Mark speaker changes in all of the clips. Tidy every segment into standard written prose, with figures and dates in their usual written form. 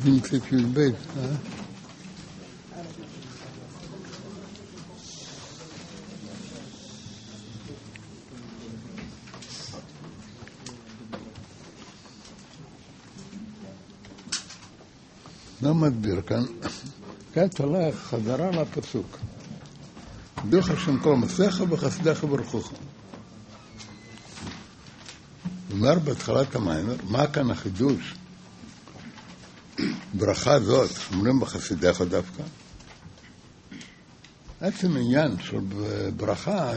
Speaker 1: נמצאת י"ב, לא מדביר כאן, כעת הולך חזרה לפסוק. דוח השם כל מסך וחסדך וברכוך. אומר בהתחלת המיימר, מה כאן החידוש? ברכה זאת, אומרים בחסידך דווקא, עצם עניין של ברכה,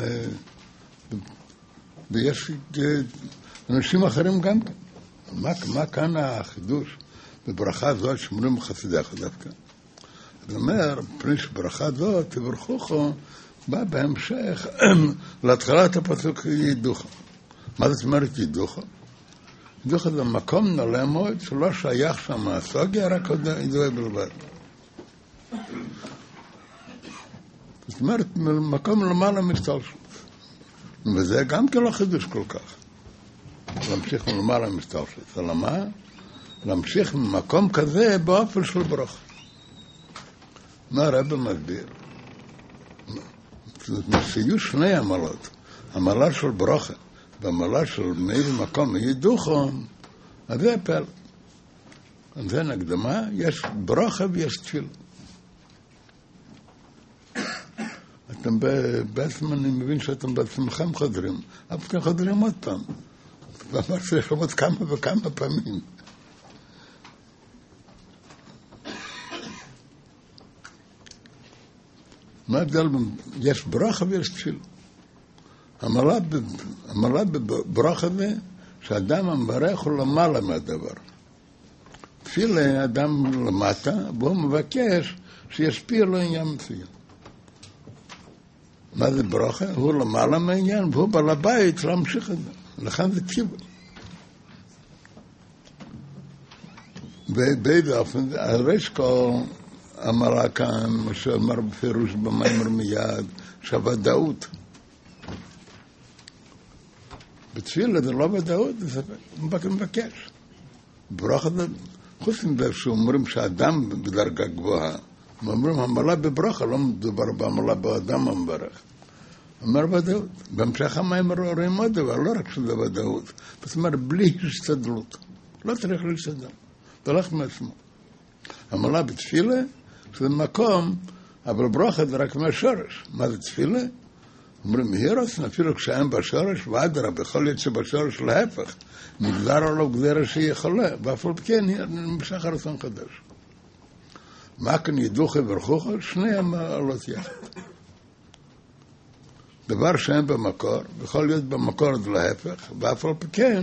Speaker 1: ויש אנשים אחרים גם כן. מה כאן החידוש? בברכה זאת שאומרים בחסידך דווקא. זאת אומרת, פני שברכה זאת, תברכוכו, בא בהמשך להתחלת הפסוק ידוכו. מה זאת אומרת ידוכו? ידוכו זה מקום נעלה מאוד שלא שייך שם הסוגיה, רק ידועה בלבד. זאת אומרת, מקום למעלה מסתלשות. וזה גם כן לא חידוש כל כך. להמשיך מלמעלה מסתלשות. אלא מה? להמשיך ממקום כזה באופן של ברכה. מה הרב מסביר? שיהיו שני עמלות. עמלה של ברכה והעמלה של מאיזה מקום ידוכו, אז זה הפעל. אז זה נקדמה, יש ברכה ויש תפילה. אתם בעצם, אני מבין שאתם בעצמכם חודרים, אבל אתם חודרים עוד פעם. ואמר צריך לומר כמה וכמה פעמים. מה ההבדל? יש ברכה ויש תפילה. המעלה בברכה זה שאדם המברך הוא למעלה מהדבר. תפילה אדם למטה, והוא מבקש שישפיע לו עניין מסוים. מה זה ברכה? הוא למעלה מהעניין, והוא בעל הבית להמשיך את זה. לכן זה תפילה. ובאיזה אופן, הריש כל המעלה כאן, מה שאמר בפירוש במיימר מיד, שהוודאות. בתפילה זה לא ודאות, זה מבקש. ברכה זה, חוץ מזה שאומרים שהאדם בדרגה גבוהה, אומרים המעלה בברכה, לא מדובר במעלה באדם המברך. אומר ודאות. בהמשך המיימר רואים עוד דבר, לא רק שזה ודאות. זאת אומרת, בלי השתדלות. לא צריך להשתדל. זה הולך מעצמו. המעלה בתפילה, שזה מקום, אבל ברכה זה רק מהשורש. מה זה תפילה? אומרים, מהירוס, אפילו כשאין בשורש, ואדרה, בכל להיות שבשורש להפך, נגזר עליו גזרה שיכולה, ואף על כן נמשך הרצון חדש. מה כאן ידוכו וברכוכו? שני המעלות יחד. דבר שאין במקור, בכל להיות במקור זה להפך, ואף על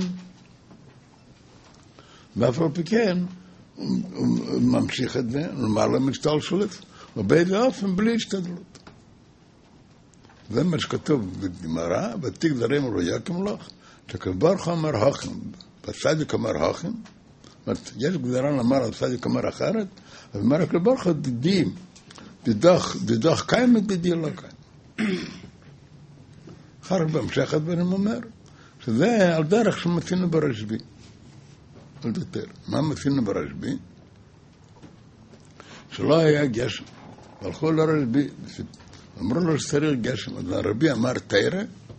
Speaker 1: כן, הוא ממשיך את זה, למעלה משתלשלות, ובאיזה אופן בלי השתדלות. זה מה שכתוב בגמרא, ותיק דברים לא יקם לך, שכברוך אמר הוכם, בצדיק אמר הוכם, יש גזרה לומר על צדיק אמר אחרת, אז אמר רק לברוך דידים, דידוך קיים ודידי לא קיים. אחר כך בהמשך הדברים אומר, שזה על דרך שמצינו ברשבי. על דתר. מה מצינו ברשבי? שלא היה גשם. הלכו לרשבי, אמרו לו שצריך גשם. אז הרבי אמר תירה,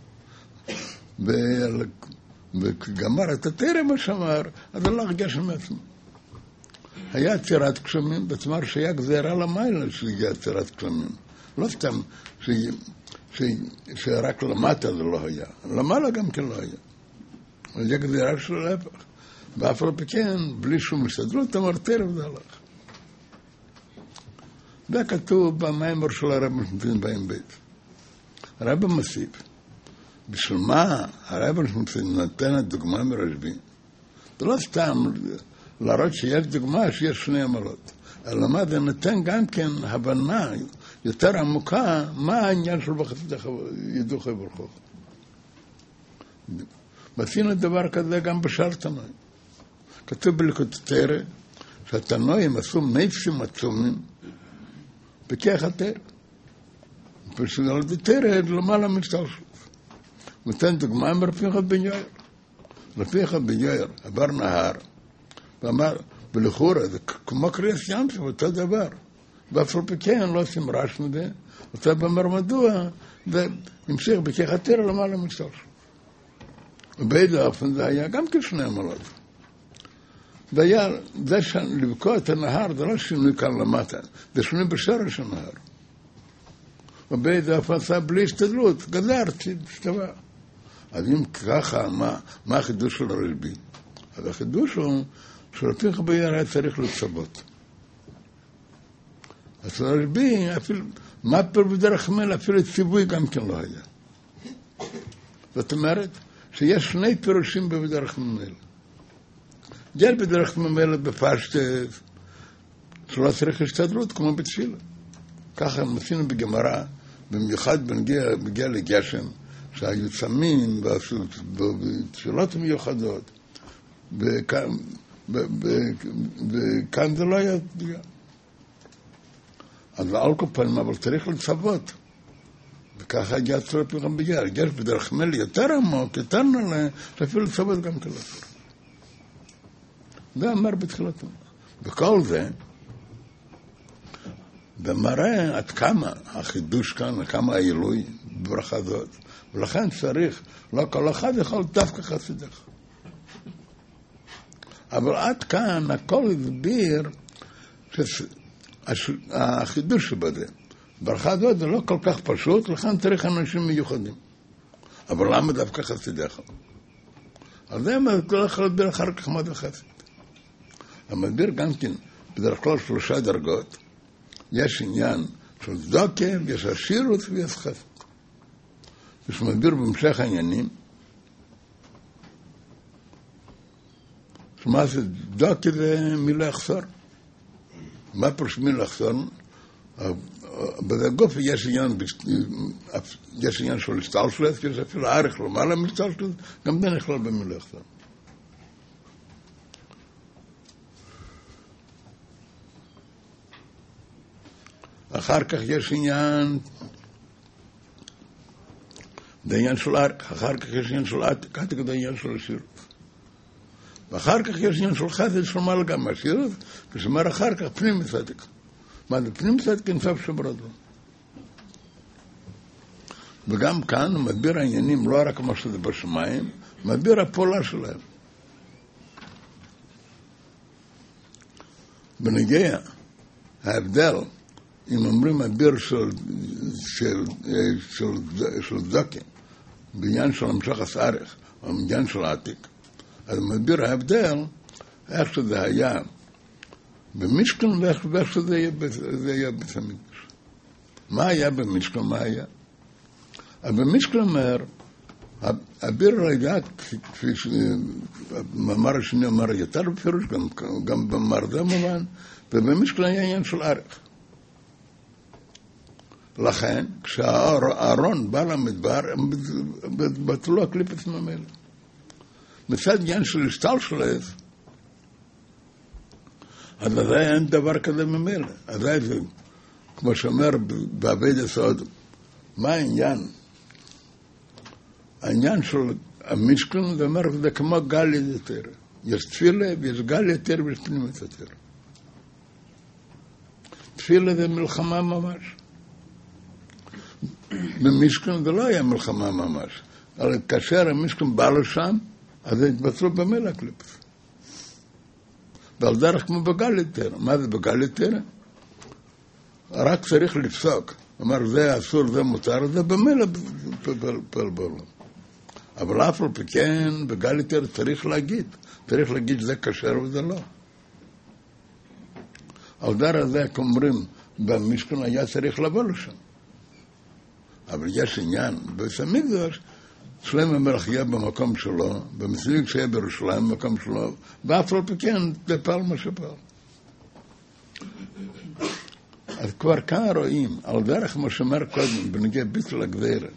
Speaker 1: וגמר את התירה מה שאמר, אז הלך גשם מעצמו. היה עצירת גשמים, בצמר שהיה גזירה למעלה שהגיעה עצירת גשמים. לא סתם שרק למטה זה לא היה. למעלה גם כן לא היה. אבל היה גזירה של להפך. ואף על פי כן, בלי שום השתדלות, אמר תירה וזה הלך. זה כתוב במיימר של הרב משמעותין באים בית. הרב מוסיף, בשביל מה הרב משמעותין נותן את דוגמה מרשבי? זה לא סתם להראות שיש דוגמה שיש שני עמלות, אלא מה זה נותן גם כן הבנה יותר עמוקה, מה העניין של בחסידך ידוכו וברכוכו. ועשינו דבר כזה גם בשאר תנועים. כתוב בליקוטי תורה, שהתנועים עשו מייפסים עצומים, בכך התורה. ושל תורה למעלה משתלשלות. נותן דוגמה עם רפיך בן יאיר. רפיך בן יאיר עבר נהר, ולכאורה, זה כמו קריאס ים סוף, אותו דבר. ואף על פי כן לא עושים רעש מזה, אתה אומר מדוע, והמשיך בכחתר למעלה מסוף. ובאיזה אופן זה היה גם כשני עמלות. והיה, זה לבקוע את הנהר, זה לא שינוי כאן למטה, זה שינוי בשרש הנהר. ובאיזה אופן עשה בלי השתדלות, גזר, שטבע. אז אם ככה, מה החידוש של הרשב"י? אז החידוש הוא שלפי חבייר היה צריך לצוות. אז הרשב"י, אפילו, מה פה בדרך מלך, אפילו ציווי גם כן לא היה. זאת אומרת, שיש שני פירושים בדרך ממילא. יש בדרך ממילא בפשטות, שלא צריך השתדלות כמו בתפילה. ככה עשינו בגמרא, במיוחד בנגיע לגשם, שהיו צמים בתפילות מיוחדות, וכאן זה לא היה פגיעה. אז על כל פנים, אבל צריך לצוות. וככה הגיע צורת גם בגלל. יש בדרך מילא יותר עמוק, יותר נעלה, שאפילו לצוות גם כלפור. זה אמר בתחילתו. וכל זה, במראה עד כמה החידוש כאן, כמה העילוי בברכה הזאת. ולכן צריך, לא כל אחד יכול דווקא חסידך. אבל עד כאן הכל הסביר שהחידוש שבזה. ברכה הזאת זה לא כל כך פשוט, לכן צריך אנשים מיוחדים. אבל למה דווקא חסידך? אז זה לא יכול להסביר אחר כך מה זה חסיד. המסביר גם כן, בדרך כלל 3 דרגות, יש עניין של צדוקה, יש עשירות ויש חסד. יש מסביר בהמשך העניינים, שמה זה צדוקה זה מילה אחסור. מה פרש מילה אחסור? בגוף יש עניין של השתלשלות, יש אפילו ערך למעלה משתלשלות, גם זה נכלל במילה אחסור. אחר כך יש עניין, זה עניין של ערך, אחר כך יש עניין של עתיק, עתיק זה עניין של השירות. ואחר כך יש עניין של חסד, של מעלה גם השירות, ושמר אחר כך פנים מסתק. מה זה פנים מסתק? אינסוף שברדו. וגם כאן הוא מדביר העניינים, לא רק מה שזה בשמיים, מדביר הפעולה שלהם. בנגיע, ההבדל, אם אומרים הדביר של זקן, בעניין של המשך הסערך, או בעניין של העתיק, אז מדביר ההבדל, איך שזה היה במשכן ואיך שזה היה בית המקדש. מה היה במשכן? מה היה? אז במשכן אומר, הביר היה, כפי שהמאמר השני אומר יותר בפירוש, גם במאמר זה מובן, ובמשכן היה עניין של ערך. לכן, כשהארון בא למדבר, בטלו הקליפת ממילא. מצד עניין של השתלשלות, אז זה אין דבר כזה ממילא. אז זה, כמו שאומר בעבד הסוד, מה העניין? העניין של המשכן, זה אומר, זה כמו גל יותר. יש תפילה ויש גל יותר ויש פנימית יותר. תפילה זה מלחמה ממש. במשכן זה לא היה מלחמה ממש. אבל כאשר המשכן בא לשם, אז זה התבצרו במילא הקליפת. ועל דרך כמו בגל יותר. מה זה בגל יותר? רק צריך לפסוק. אומר, זה אסור, זה מותר, זה במילא פעל בעולם. אבל אף על פי כן, בגל יותר צריך להגיד שזה כשר וזה לא. על דרך זה, כלומרים, במשכן היה צריך לבוא לשם. אבל יש עניין, בסמיקדוש, שלם המלך יהיה במקום שלו, במסביב שיהיה בירושלים במקום שלו, ואף על פי כן, זה פעל מה שפעל. אז כבר כאן רואים, על דרך מה שאומר קודם, בנגיע ביטל הגזירה,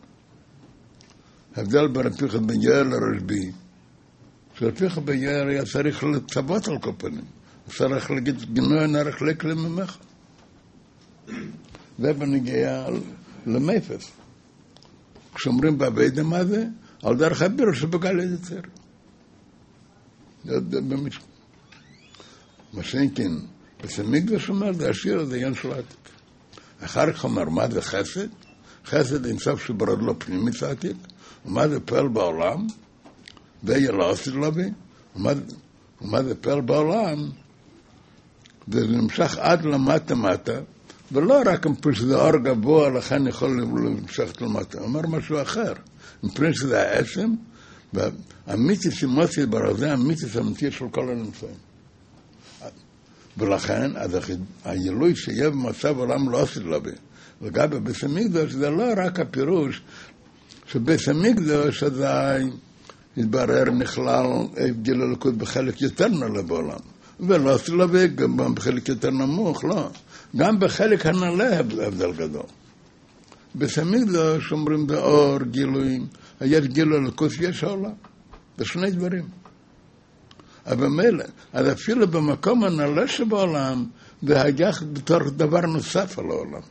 Speaker 1: הבדל בין רבי יוחנן בן יאיר לרשב"י, שרבי יוחנן בן יאיר היה צריך לצוות על כל פנים, צריך להגיד, גנוי נערך לכלי ממך. זה בנגיע למפס. כשאומרים בעבדה מה זה, על דרך הבירו שבגל יותר. מה שאין כן, בסמיקדוש אומר, זה השיר הזה עניין של עתיק. אחר כך אומר, מה זה חסד? חסד אינסוף שברוד לו פנימית עתיק, ומה זה פועל בעולם? ויהיה לא עשית לו בי, ומה זה פועל בעולם? זה נמשך עד למטה, ולא רק מפני שזה אור גבוה, לכן יכול למשך למטה. הוא אומר משהו אחר. מפני שזה העצם, והמיתיס אמוציה ברור, זה המיתיס האמיתי של כל הנמצאים. ולכן, אז הגילוי שיהיה במצב עולם לא עשית לו בי. לגבי בית המקדוש, זה לא רק הפירוש שבית המקדוש עדיין התברר נכלל גיל הלכות בחלק יותר נעלה בעולם. ולא עשית לו בי, גם בחלק יותר נמוך, לא. גם בחלק הנעלה הבדל גדול. בית המקדוש אומרים באור, גילויים, יש גילוי הלכות יש העולם. זה שני דברים. אבל מילא, אז אפילו במקום הנעלה שבעולם, זה היה בתור דבר נוסף על העולם.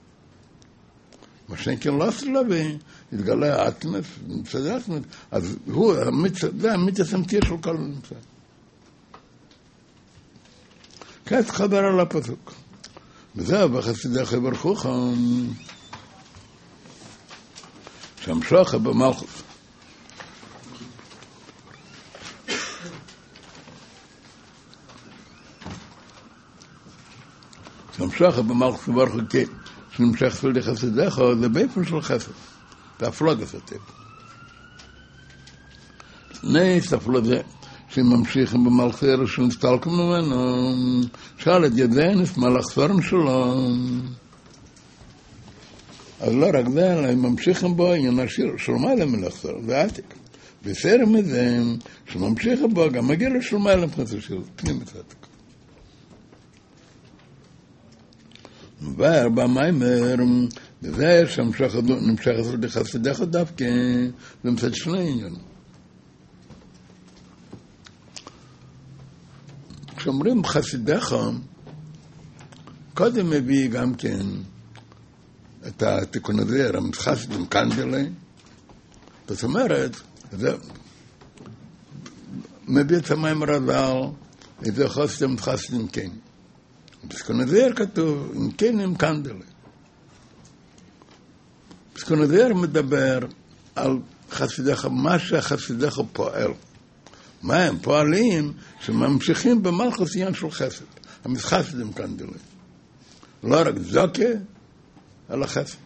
Speaker 1: מה שאין כן לא עשו לבי, התגלה האטמס, מצד האטמס, אז הוא, זה המיתוס האמיתי של כל הנמצא. כעת חבר על הפסוק. וזהו, בחסידך יברכוך, שהמשוך במלכות. שהמשוך במלכות יברכוך, כן. שנמשך של חסידך, זה באופן של חסד. תפלוג הסתיו. תפלוג זה, שממשיכים במלכי ראשון סתלקם ממנו, שאל את ידענס מלאך ספרן שלו. אז לא רק זה, אלא הם ממשיכים בו, עניין השיר, שלמה להם מלאך ספרן, זה עתיק. בסדר מזה, שממשיכים בו, גם מגיע לשלמה להם חסד שיר, פנים את עתיק. וער במיימר, וזה שנמשך בחסידך דווקא, זה מצד שני עניין. כשאומרים חסידך, קודם מביא גם כן את התיקון הזה, חסידים קנדלי, זאת אומרת, זה מביא את המיימר הזל, את זה חסידים כן. בסקון הזהר כתוב, אם כן הם קנדלה. בסקון הזהר מדבר על חסידך, מה שהחסידך פועל. מה הם פועלים? שממשיכים במלכות עניין של חסד. המסחסידים קנדלה. לא רק זוקה, אלא חסד.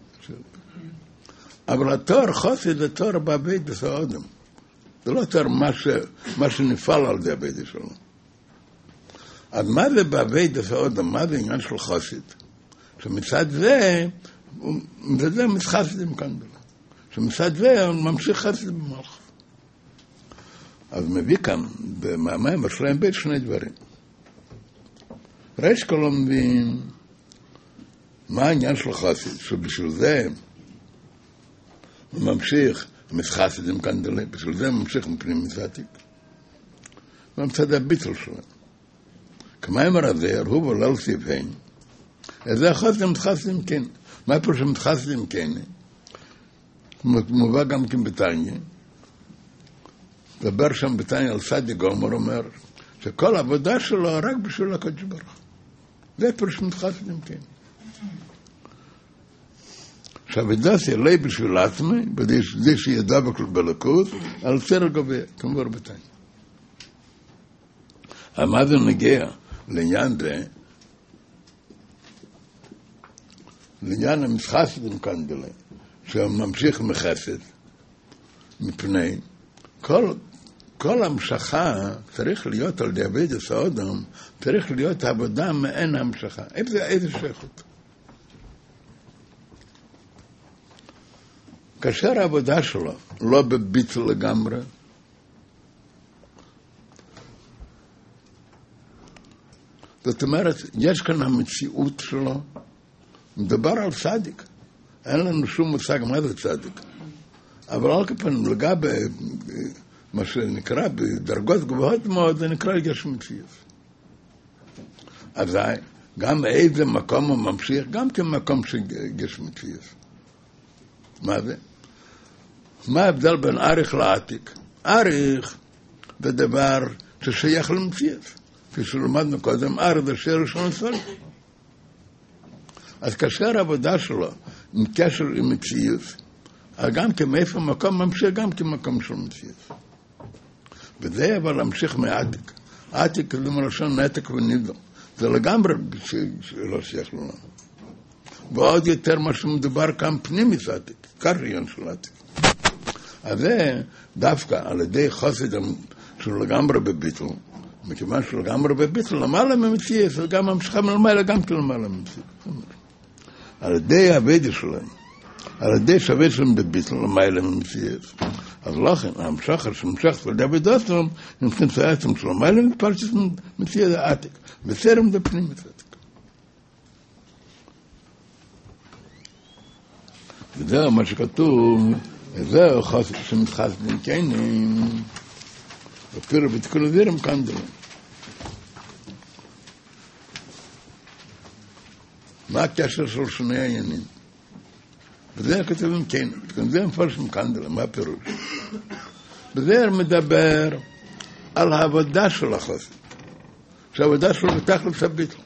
Speaker 1: אבל התואר חסד זה תואר בבית בסעודם. זה לא תואר מה שנפעל על זה הבית שלו. אז מה זה בעבי דפאות, מה זה עניין של חסיד? שמצד זה, זה מסחסידים כאן בלה. שמצד זה הוא ממשיך חסיד במלכות. אז מביא כאן, במאמר משלם בית שני דברים. ראש כל מבין, מה העניין של חסיד? שבשביל זה הוא ממשיך מסחסידים כאן בלה, בשביל זה הוא ממשיך מפנים מסעתיק. ומצד הביטל שלהם. כמיימר הזה, הוא ולא סיפן, זה החוסם מתחסדים כן. מה פה שמתחסדים כן? מובא גם כן בתניא, דבר שם בתניא על סעדיה גומר, אומר שכל העבודה שלו רק בשביל הקדוש ברוך הוא. זה פה שמתחסדים כן. שהעבודה שלי בשביל עצמי, בזה שידע בלכות, על סדר גובה, כמובן בתניא. מה זה נגיע? לעניין זה, לעניין המסחסידים כאן דלה, שממשיך מחסד, מפני, כל המשכה צריך להיות על דאבד הסעודם, צריך להיות עבודה מעין המשכה. איזה שייכות? כאשר העבודה שלו לא בביטל לגמרי, זאת אומרת, יש כאן המציאות שלו, מדבר על צדיק. אין לנו שום מושג מה זה צדיק. אבל על כפן, לגבי מה שנקרא בדרגות גבוהות מאוד, זה נקרא יש מציאות. אז גם איזה מקום הוא ממשיך, גם כמקום שיש מציאות. מה זה? מה ההבדל בין אריך לעתיק? אריך זה דבר ששייך למציאות. כפי שלמדנו קודם, ארד אשר ראשון סול. אז כאשר העבודה שלו עם קשר עם מציאות, גם כמאיפה מקום ממשיך גם כמקום של מציאות. וזה אבל להמשיך מעתיק. עתיק זה מלשון נתק ונידו. זה לגמרי שלא שייך לנו. ועוד יותר מה שמדובר כאן פנימית עתיק, קריין של עתיק. אז זה דווקא על ידי חסד שהוא לגמרי בביטל, מכיוון שהוא לגמרי בביטל, למעלה ממציאות, וגם המשכה מלמעלה גם כלמעלה ממציאות. על ידי העבודה שלהם, על ידי שהעבודה שלהם בביטל, למעלה ממציאות. אז לכן, המשך שמשך על ידי העבודה שלהם, הם צריכים לעצם שלהם, למעלה מתפרשת מציאות העתיק, בסרם זה פנימית עתיק. וזהו מה שכתוב, זהו חסד שמתחסדים כנים, אפילו בתיקון הזרם קנדלה. מה הקשר של שני העניינים? וזה כתובים כן, זה מפרשים קנדלה, מה הפירוש? וזה מדבר על העבודה של החסד, שהעבודה שלו בתכלס הביטל.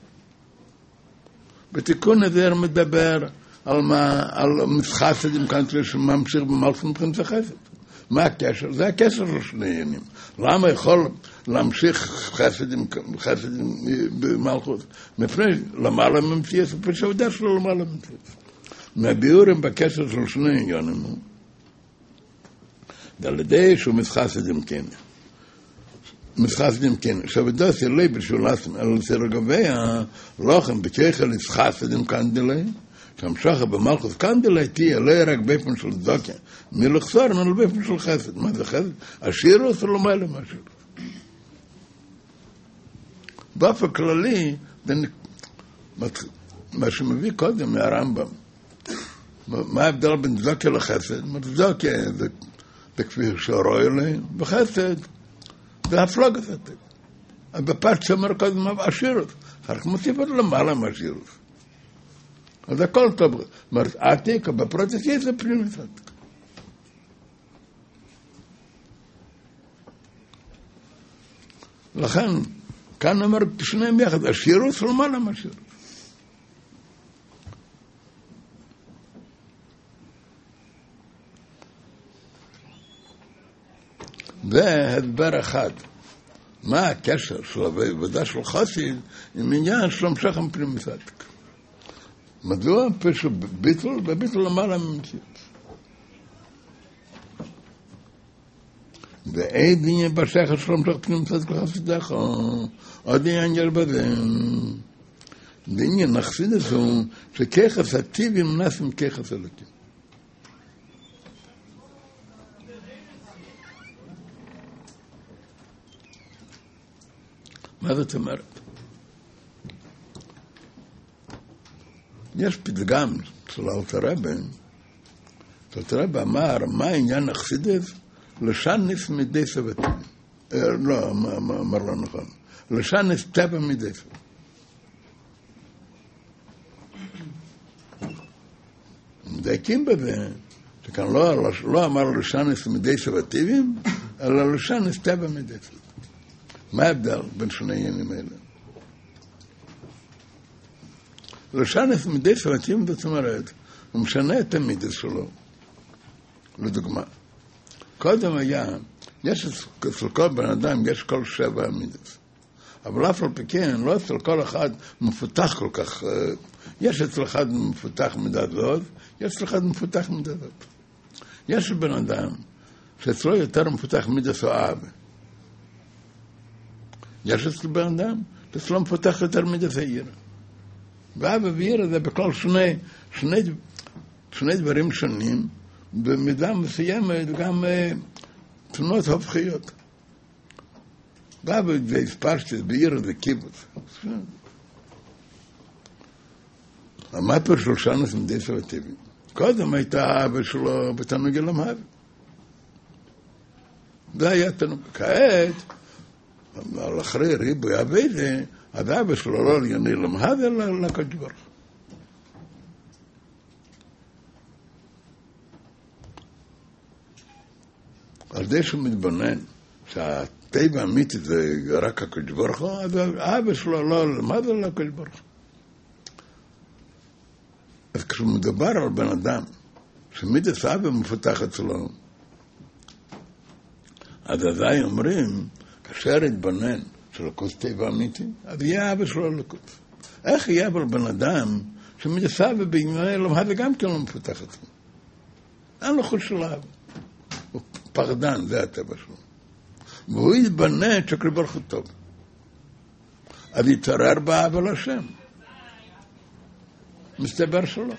Speaker 1: בתיקון הזה מדבר על חסד עם קנדלה שממשיך במלכות מבחינת החסד. מה הקשר? זה הקשר של שני עניינים. למה יכול להמשיך חסד במלכות? מפני למעלה ממציאות, מפני שהעבודה שלו למעלה ממציאות. מהביאורים בקשר של שני עניינים, על ידי שהוא מתחסד עם כן. מתחסד עם כן. שהעבודה שלי בשביל על סרגבי הלוחם בכיכל להתחסד עם קנדלה, שהמשכה במלכות קנדלה תהיה לא רק באופן של צדקה, מלחסור, אלא באופן של חסד. מה זה חסד? השירוס או למעלה מהשירוס. באופן כללי, מה שמביא קודם מהרמב"ם, מה ההבדל בין צדקה לחסד? צדקה זה כפי שרואה אליהם, וחסד זה הפלוגת. בפרט שאומר קודם השירוס, אחר כך מוסיף עוד למעלה מהשירוס. אז הכל טוב. זאת עתיק, בפרוטסטנטיות זה פנימית עתיק. לכן, כאן אומר שניהם יחד, השירוס למעלה מהשירוס. זה הסבר אחד. מה הקשר של העבודה של חסד עם עניין של המשך פנימית עתיק? מדוע? פשוט ביטל, בביטל למעלה ממציאות. ואין עניין בשכל של המשך פנימית עתיק לחסידך, עוד עניין יש בזה. ועניין נחסידס הוא שכיחס הטיבים נעשים כיחס אלוקים. מה זאת אומרת? יש פתגם של אלתר רבי, אלתר רבי אמר, מה העניין החסידס? לשנס מדי סבתים. לא, אמר לא נכון. לשנס טבע מדי סבתים. מדייקים בזה, שכאן לא אמר לשנס מדי סבתים, אלא לשנס טבע מדי סבתים. מה ההבדל בין שני העניינים האלה? לשנס מדי סבתים, זאת אומרת, הוא משנה את המידס שלו. לדוגמה, קודם היה, יש אצל כל בן אדם, יש כל 7 מידס. אבל אף על פי כן, לא אצל כל אחד מפותח כל כך, יש אצל אחד מפותח מידה זאת, יש אצל אחד מפותח מידה זאת. יש בן אדם שאצלו יותר מפותח מידה סואב. יש אצל בן אדם שאצלו מפותח יותר מידה סעיר. ואבא ואירא זה בכל שני דברים שונים, במידה מסוימת גם תנועות הופכיות. ואבא זה הספרשת, ואירא זה קיבוץ. המאפר של שנס מדי סבתיבים. קודם הייתה האבא שלו בתענוג למהב. זה היה תענוג. כעת, על אחרי ריבוי אבדה, אז אבא שלו לא ענייני למהב, אלא לקדוש ברוך הוא. על זה שהוא מתבונן, טבע אמיתי זה רק הקדוש ברוך הוא, אז האבא שלו לא, מה זה לא הקדוש ברוך הוא? אז כשמדובר על בן אדם, שמידת האבא מפותח אצלו, אז אזי אומרים, כאשר יתבונן שלקוס טבע אמיתי, אז יהיה האבא שלו לקוס. איך יהיה אבל בן אדם שמידת האבא בימי אלוהים, זה גם כן לא מפותח אצלו. אין לו חוש של האבא. הוא פחדן, זה הטבע שלו. והוא יתבונן שהקדוש ברוך הוא טוב. אז יתעורר באהבה להשם. מסתבר שלא.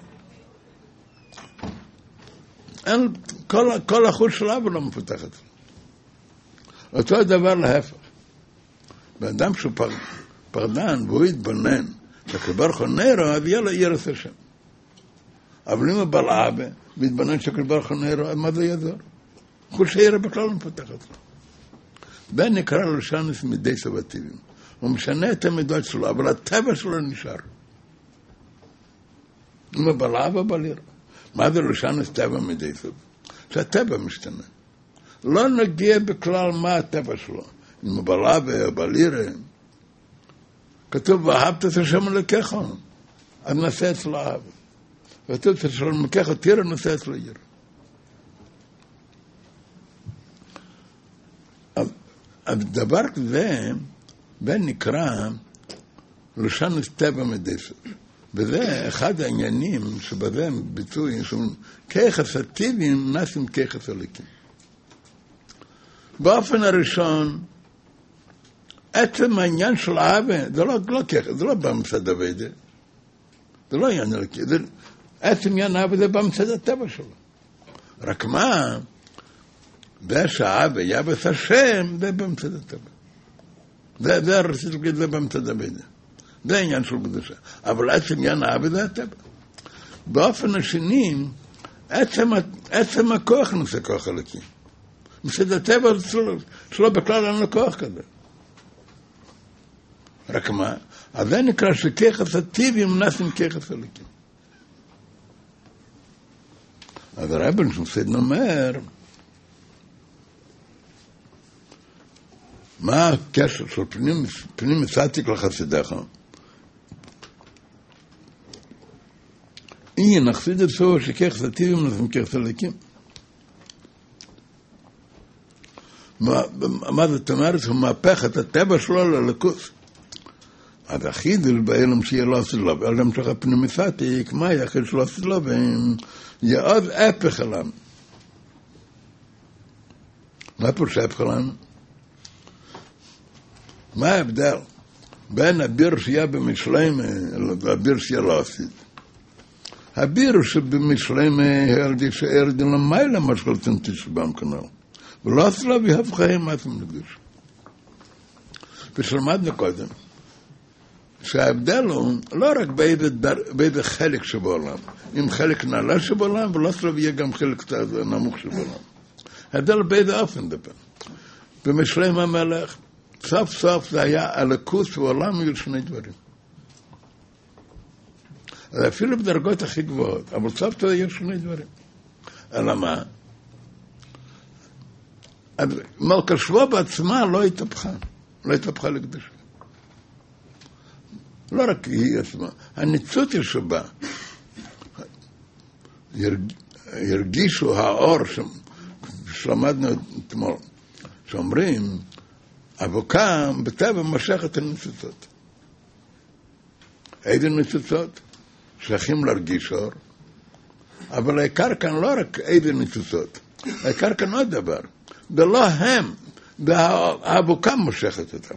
Speaker 1: אין, כל החוש של האבא לא מפותח אצלו. אותו דבר להפך. באדם שהוא פחדן והוא יתבונן שהקדוש ברוך הוא נרו, אז יהיה לו יראת השם. אבל אם הוא בעל אבא ויתבונן שהקדוש ברוך הוא נרו, אז מה זה יעזור? חוש היראה בכלל לא מפותח אצלו. זה נקרא לשנס מידי סבטיבים. הוא משנה את המידות שלו, אבל הטבע שלו נשאר. אם הוא בעל אבא בעל יראה. מה זה לשנס טבע מידי סבטיבים? שהטבע משתנה. לא נגיע בכלל מה הטבע שלו. אם הוא בעל אבא או בעל יראה. כתוב, ואהבת את השם אלוקיך, אז נעשה אצלו אהבה. וכתוב, את השם אלוקיך תראה, נעשה אצלו יראה. אז דבר כזה, זה נקרא לשנס טבע מידי סבטיבים. וזה אחד העניינים שבזה ביטוי, כיחס הטבעים נעשים כיחס הליקים. באופן הראשון, עצם העניין של האהבה, זה לא כיחס, זה לא במצד הווידה, זה לא עניין הליקי, עצם עניין האהבה זה במצד הטבע שלו. רק מה, זה שהאהבה יאבס השם, זה במצד הטבע. זה רציתי להגיד, זה במצד הווידה. זה העניין של קדושה. אבל עצם עניין האהבה זה הטבע. באופן השני, עצם הכוח נושא כוח הליקי. מצד הטבע שלו בכלל אין לו כוח כזה. רק מה? אז זה נקרא שכיחס הטבעים נעשים כיחס הליקים. אז הרב שולסיידן אומר, מה הקשר של פנים מצאתיק לחסידך? הנה, נחסיד את זה שכיחס הטבעים נעשים כיחס הליקים. מה זאת אומרת? הוא מהפך את הטבע שלו ללכוס. אז החידוש באלם שיהיה לא עשית לו, באלם שלך פנימיסטיק, מה יחיד שלא עשית לו, ויהיה עוד הפך עליו. מה פירוש הפך עליו? מה ההבדל בין הביר שיהיה במשלם והביר שיהיה לא עשית? הביר שבמשלם ירדים למעלה משקלתם תשבם כנראה. ולא עשית לו ויהפכם מה אתם נקדוש. ושלמדנו קודם, שההבדל הוא לא רק באיזה חלק שבעולם, אם חלק נעלה שבעולם, ולא סלב יהיה גם חלק קצת נמוך שבעולם. ההבדל באיזה אופן דבר. במשלם המלך, סוף סוף זה היה הלכוס בעולם היו שני דברים. אז אפילו בדרגות הכי גבוהות, אבל סוף סוף היו שני דברים. אלא מה? מלכה שבוע בעצמה לא התהפכה לקדושה. לא רק היא עצמה, הניצות שבה ירגישו האור שלמדנו אתמול, שאומרים, אבוקה בטבע משך את הניצוצות. איזה ניצוצות? שייכים להרגיש אור, אבל העיקר כאן לא רק איזה ניצוצות, העיקר כאן עוד דבר, ולא הם, והאבוקה משכת אותם.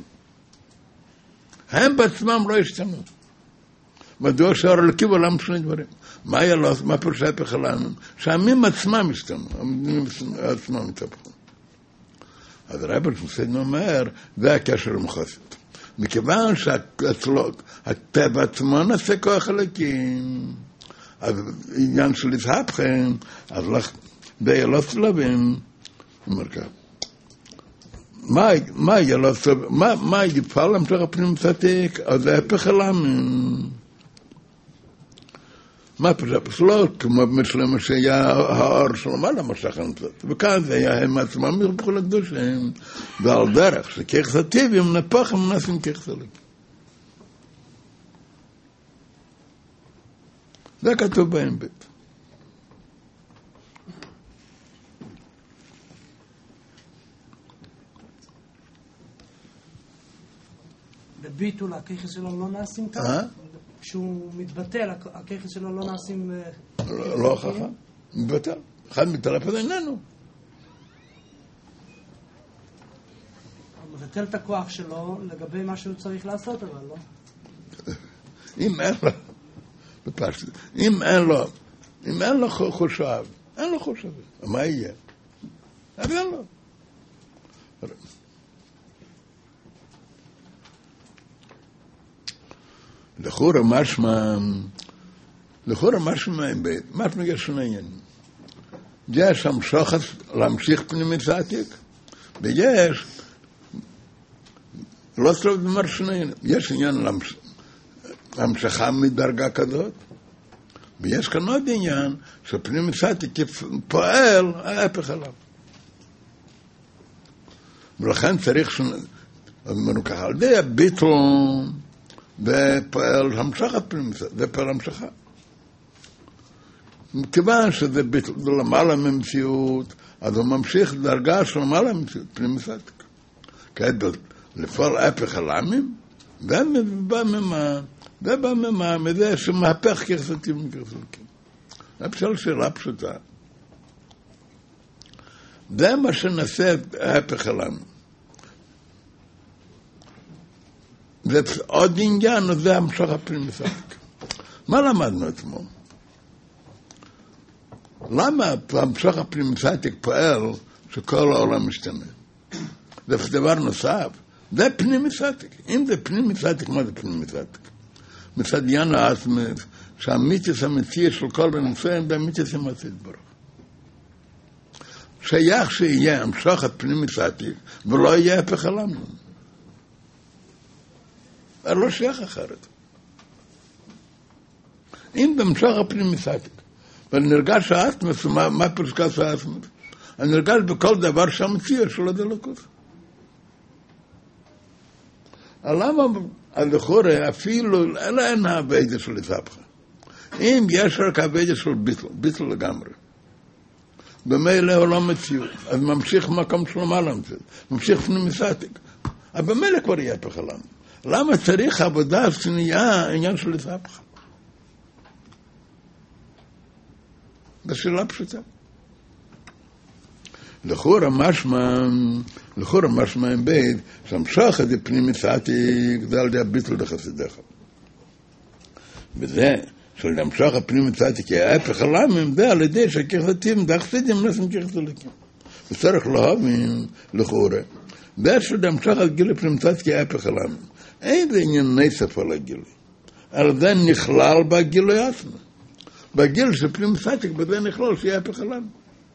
Speaker 1: הם בעצמם לא השתנו. מדוע שהאור אלוקי בעולם שני דברים? מה פירוש ההפך עלינו? שהעמים עצמם השתנו, העמים עצמם התהפכו. אז הרב שולסיידן אומר, זה הקשר למחסד. מכיוון שהטבע עצמו נעשה כוח אלוקים, אז עניין של להתהפכם, אז לא סלבים, אומר כך. מה יפעל למשך הפנים מצאתיק? אז זה הפך עליהם. מה פשוט? לא כמו במצלמה שהיה האור של מעלה משך המצאת. וכאן זה היה הם עצמם ירבחו לקדושים. ועל דרך שכיחס הטבעים נפח הם נעשים כיחס הלכים. זה כתוב בהם בית.
Speaker 2: בביטול הכיחס שלו לא נעשים ככה? כשהוא מתבטל, הכיחס שלו לא נעשים...
Speaker 1: לא חכם, מתבטל. אחד מתערף איננו.
Speaker 2: הוא מבטל את הכוח שלו לגבי מה שהוא צריך לעשות, אבל לא.
Speaker 1: אם אין לו חושב, אין לו חושב. מה יהיה? אבל אין לו. לכאורה משמע עם בית, משמע יש שני עניינים. יש המשוכת להמשיך פנימית העתיק, ויש, לא צריך לומר שני עניינים, יש עניין להמשכה מדרגה כזאת, ויש כאן עוד עניין שפנימית העתיק פועל ההפך עליו. ולכן צריך אמרנו ככה, על ידי הביטול ופועל המשכה פנימית, זה פועל המשכה. מכיוון שזה למעלה ממציאות, אז הוא ממשיך דרגה של למעלה ממציאות, פנימית. כדי לפעול הפך הלמים, ובא ממה, מזה שמהפך כרסתים וכרסתים. זה פשוט שאלה פשוטה. זה מה שנעשה הפך הלמים. זה עוד עניין, זה המשך הפנימית. מה למדנו אתמול? למה המשך הפנימית פועל שכל העולם משתנה? זה דבר נוסף. זה פנימית. אם זה פנימית, מה זה פנימית? מצד עניין העצמית, שהמיתוס האמיתי של כל הנושא, זה המיתוס האמיתי ברוך. שייך שיהיה המשך הפנימית ולא יהיה הפך הלמים. לא שייך אחרת. אם במשך הפנימית, ונרגש האטמוס, מה פרסקס האטמוס? אני נרגש בכל דבר שהמציע שלו דלקות. למה הלכורה אפילו, אלא אין העבדה של התהפכה. אם יש רק העבדה של ביטל לגמרי, במילא הוא לא מציאות, אז ממשיך מקום שלו מעלה מציאות, ממשיך פנימית, אז במילא כבר יהיה הפך עליו. למה צריך עבודה שנהיה עניין של התהפכה? זו שאלה פשוטה. לכאורה משמע עם בית, שהמשך את פנימית העתיק, זה על ידי הביטול לחסידיך. וזה, של המשך הפנימית העתיק, ההפך הלמים, זה על ידי שהכרסתים, דחסידים נעשים כרסליקים. וצריך להבין, לכאורה, זה של המשך הגיל הפנימית העתיק, ההפך הלמים. אין זה עניין נסף על הגיל. על זה נכלל בגילוי עצמו. בגיל של פנימית העתיק, בזה נכלל שיהיה ההפך הלמים.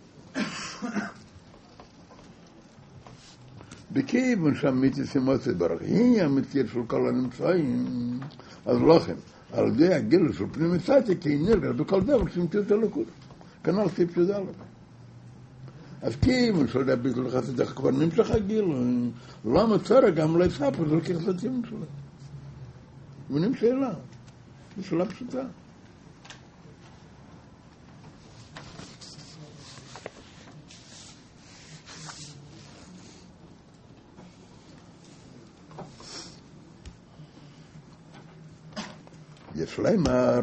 Speaker 1: בכיוון שהמיתוס ימוצא ברוך היא המציאות של כל הנמצאים, אז לכן, על ידי הגיל של פנימית העתיק, היא נרגש בכל דבר שמציאות הלכות. כנ"ל טיפ שזה עליו. אז כיוון של הביטול לחסידך כבר נמשך הגיל, למה צריך גם לא יספר, זה לקח לציון שלו. מבינים שאלה. זו שאלה פשוטה. יש לומר,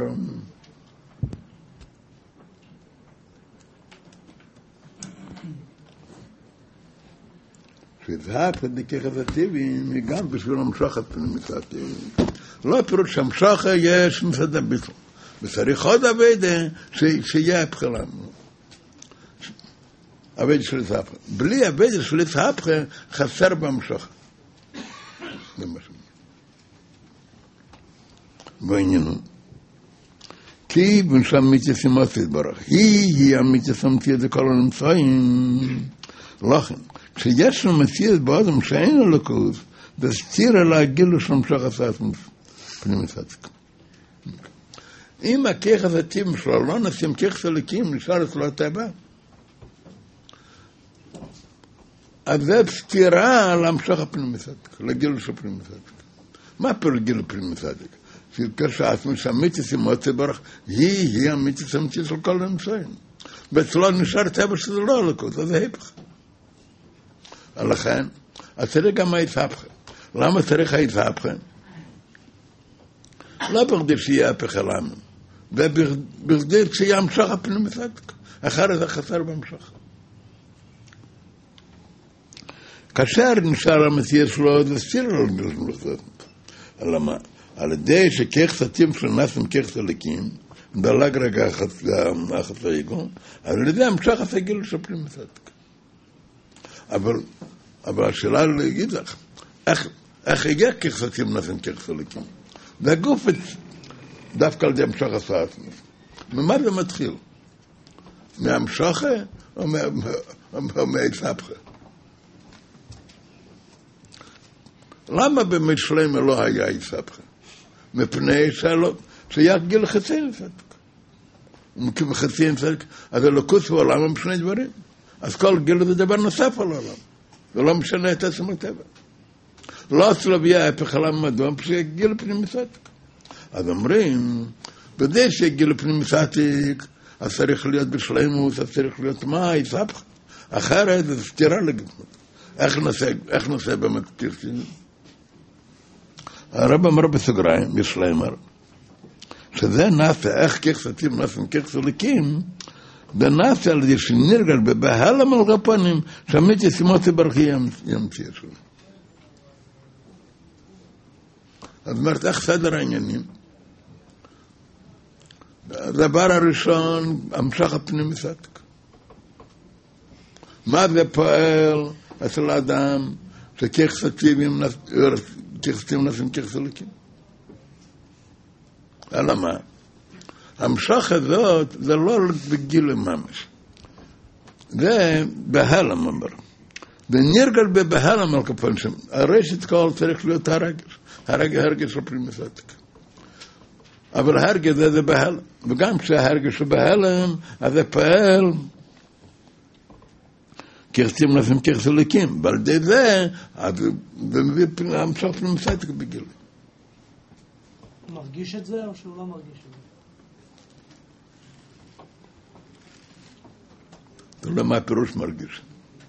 Speaker 1: שזהפך דכיחס הטבעים היא גם בשביל המשכת פנימית העתיק. לא פירוש שהמשך יש מצד הביטול. וצריך עוד עבודה שיהיה הפך לנו. עבודה של זהפך. בלי עבודה של זהפך חסר במשך. זה מה שאומר. בעניינו. כי בנשמיתס ימוצא יתברך. היא המיתוס המציאות לכל הנמצאים. לכן, כשיש לו מציאות באדם שאין לו אלוקות, זה סתירה להגילו של המשך העצמות פנימית העתיק. אם הכיחס הטבעי שלו לא נשים כיחס הליקים, נשאר אצלו הטבע. אז זה סתירה להמשך הפנימי צדיק, לגיל של פנימי צדיק. מה פירוש גיל פנימי צדיק? כשעצמו שהמיתיס עם מוצא ברך, היא המיתיס האמיתית של כל האמצעים. ואצלו נשאר טבע שזה לא הלכות, זה ההפך. לכן, אז צריך גם ההתהפך. למה צריך ההתהפך? לא בכדי שיהיה הפך אלם, ובכדי שיהיה המשך הפנימי צדיק. אחרת זה חסר בהמשך. כאשר נשאר המציאות שלו, זה סתיר לו לגלגל. אלא מה? על ידי שכיחס הטבעי שלו נעשים כיחס הליקים, דלג רגע אחת לעיגון, על ידי המשך הסגל של פנימי צדיק. אבל השאלה להגיד לך, איך הגיע כיחס הטבעי נעשים כיחס הליקים? זה הגוף דווקא על ידי המשך הסעת. ממה זה מתחיל? מהמשך או מההתהפך? למה במשלם לא היה התהפך? מפני שהיה גיל חצי צדיק. חצי צדיק, אז הלוקות בעולם הם שני דברים. אז כל גיל זה דבר נוסף על העולם. זה לא משנה את עצם הטבע. לא צלביה ההפך עולם מדוע, פשוט גיל פנימי צדיק. אז אומרים, בדי שגיל פנימי צדיק, אז צריך להיות בשלמות, אז צריך להיות מה, התהפך. אחרת זה סתירה לגמרי. איך נעשה באמת תרצים? הרב אמר בסוגריים, ישלמר, שזה נעשה, איך כיחס הטבעי נעשים כיחס הליקים, זה נעשה על ידי שנרגל בבהלם על רפנים, שהמיתיס עם מוצא ברכי ימציא שלו. אז אומרת, איך סדר העניינים? הדבר הראשון, המשך הפנימי צדיק. מה זה פועל אצל האדם שכיחס הטבעי כיחסים נעשים כיחס הליקים? אלא מה? המשך הזאת זה לא בגיל ממש. זה בהלם אומר. זה נרגל בבהלם על כפון שם. הרשת כל צריך להיות הרגש. הרגש של פנימי צדיק. אבל הרגש זה בהלם. וגם כשהרגש הוא בהלם, אז זה פעל כיחסים נעשים כיחס הליקים. ועל ידי זה מביא המשך פנימי צדיק בגיל.
Speaker 2: הוא מרגיש את זה או שהוא לא מרגיש את זה?
Speaker 1: אתה יודע מה הפירוש מרגיש?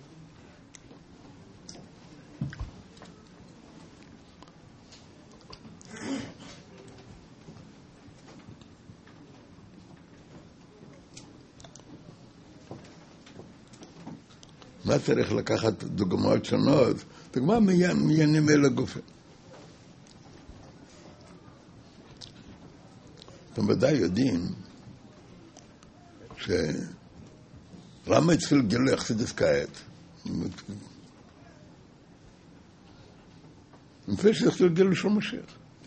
Speaker 1: מה צריך לקחת דוגמאות שונות? דוגמה מעניינים אלה גופים. אתם ודאי יודעים למה התחיל גילוי אכסידס כעת? לפני שהתחיל גילוי של משיח.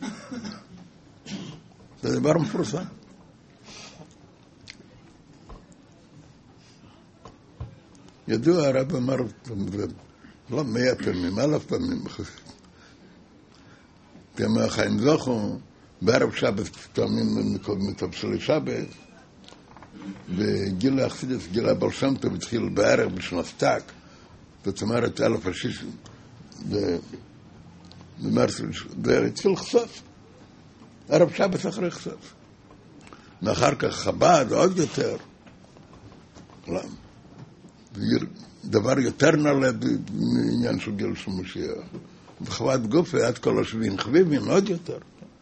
Speaker 1: זה דבר מפורסם. ידוע הרב אמר, לא 100 פעמים, 1000 פעמים. כמו חיים זוכו, בערב שבת תאמין מתבשלי שבת, וגיל האכסידס, גיל הבר שם טוב, התחיל בערב בשנת תק, זאת אומרת 1600, והתחיל לחשוף, ערב שבת אחרי חשוף. ואחר כך חב"ד עוד יותר, דבר יותר נעלה בעניין של גיל של משיח, וחב"ד גופה עד כל השביעים חביבים עוד יותר.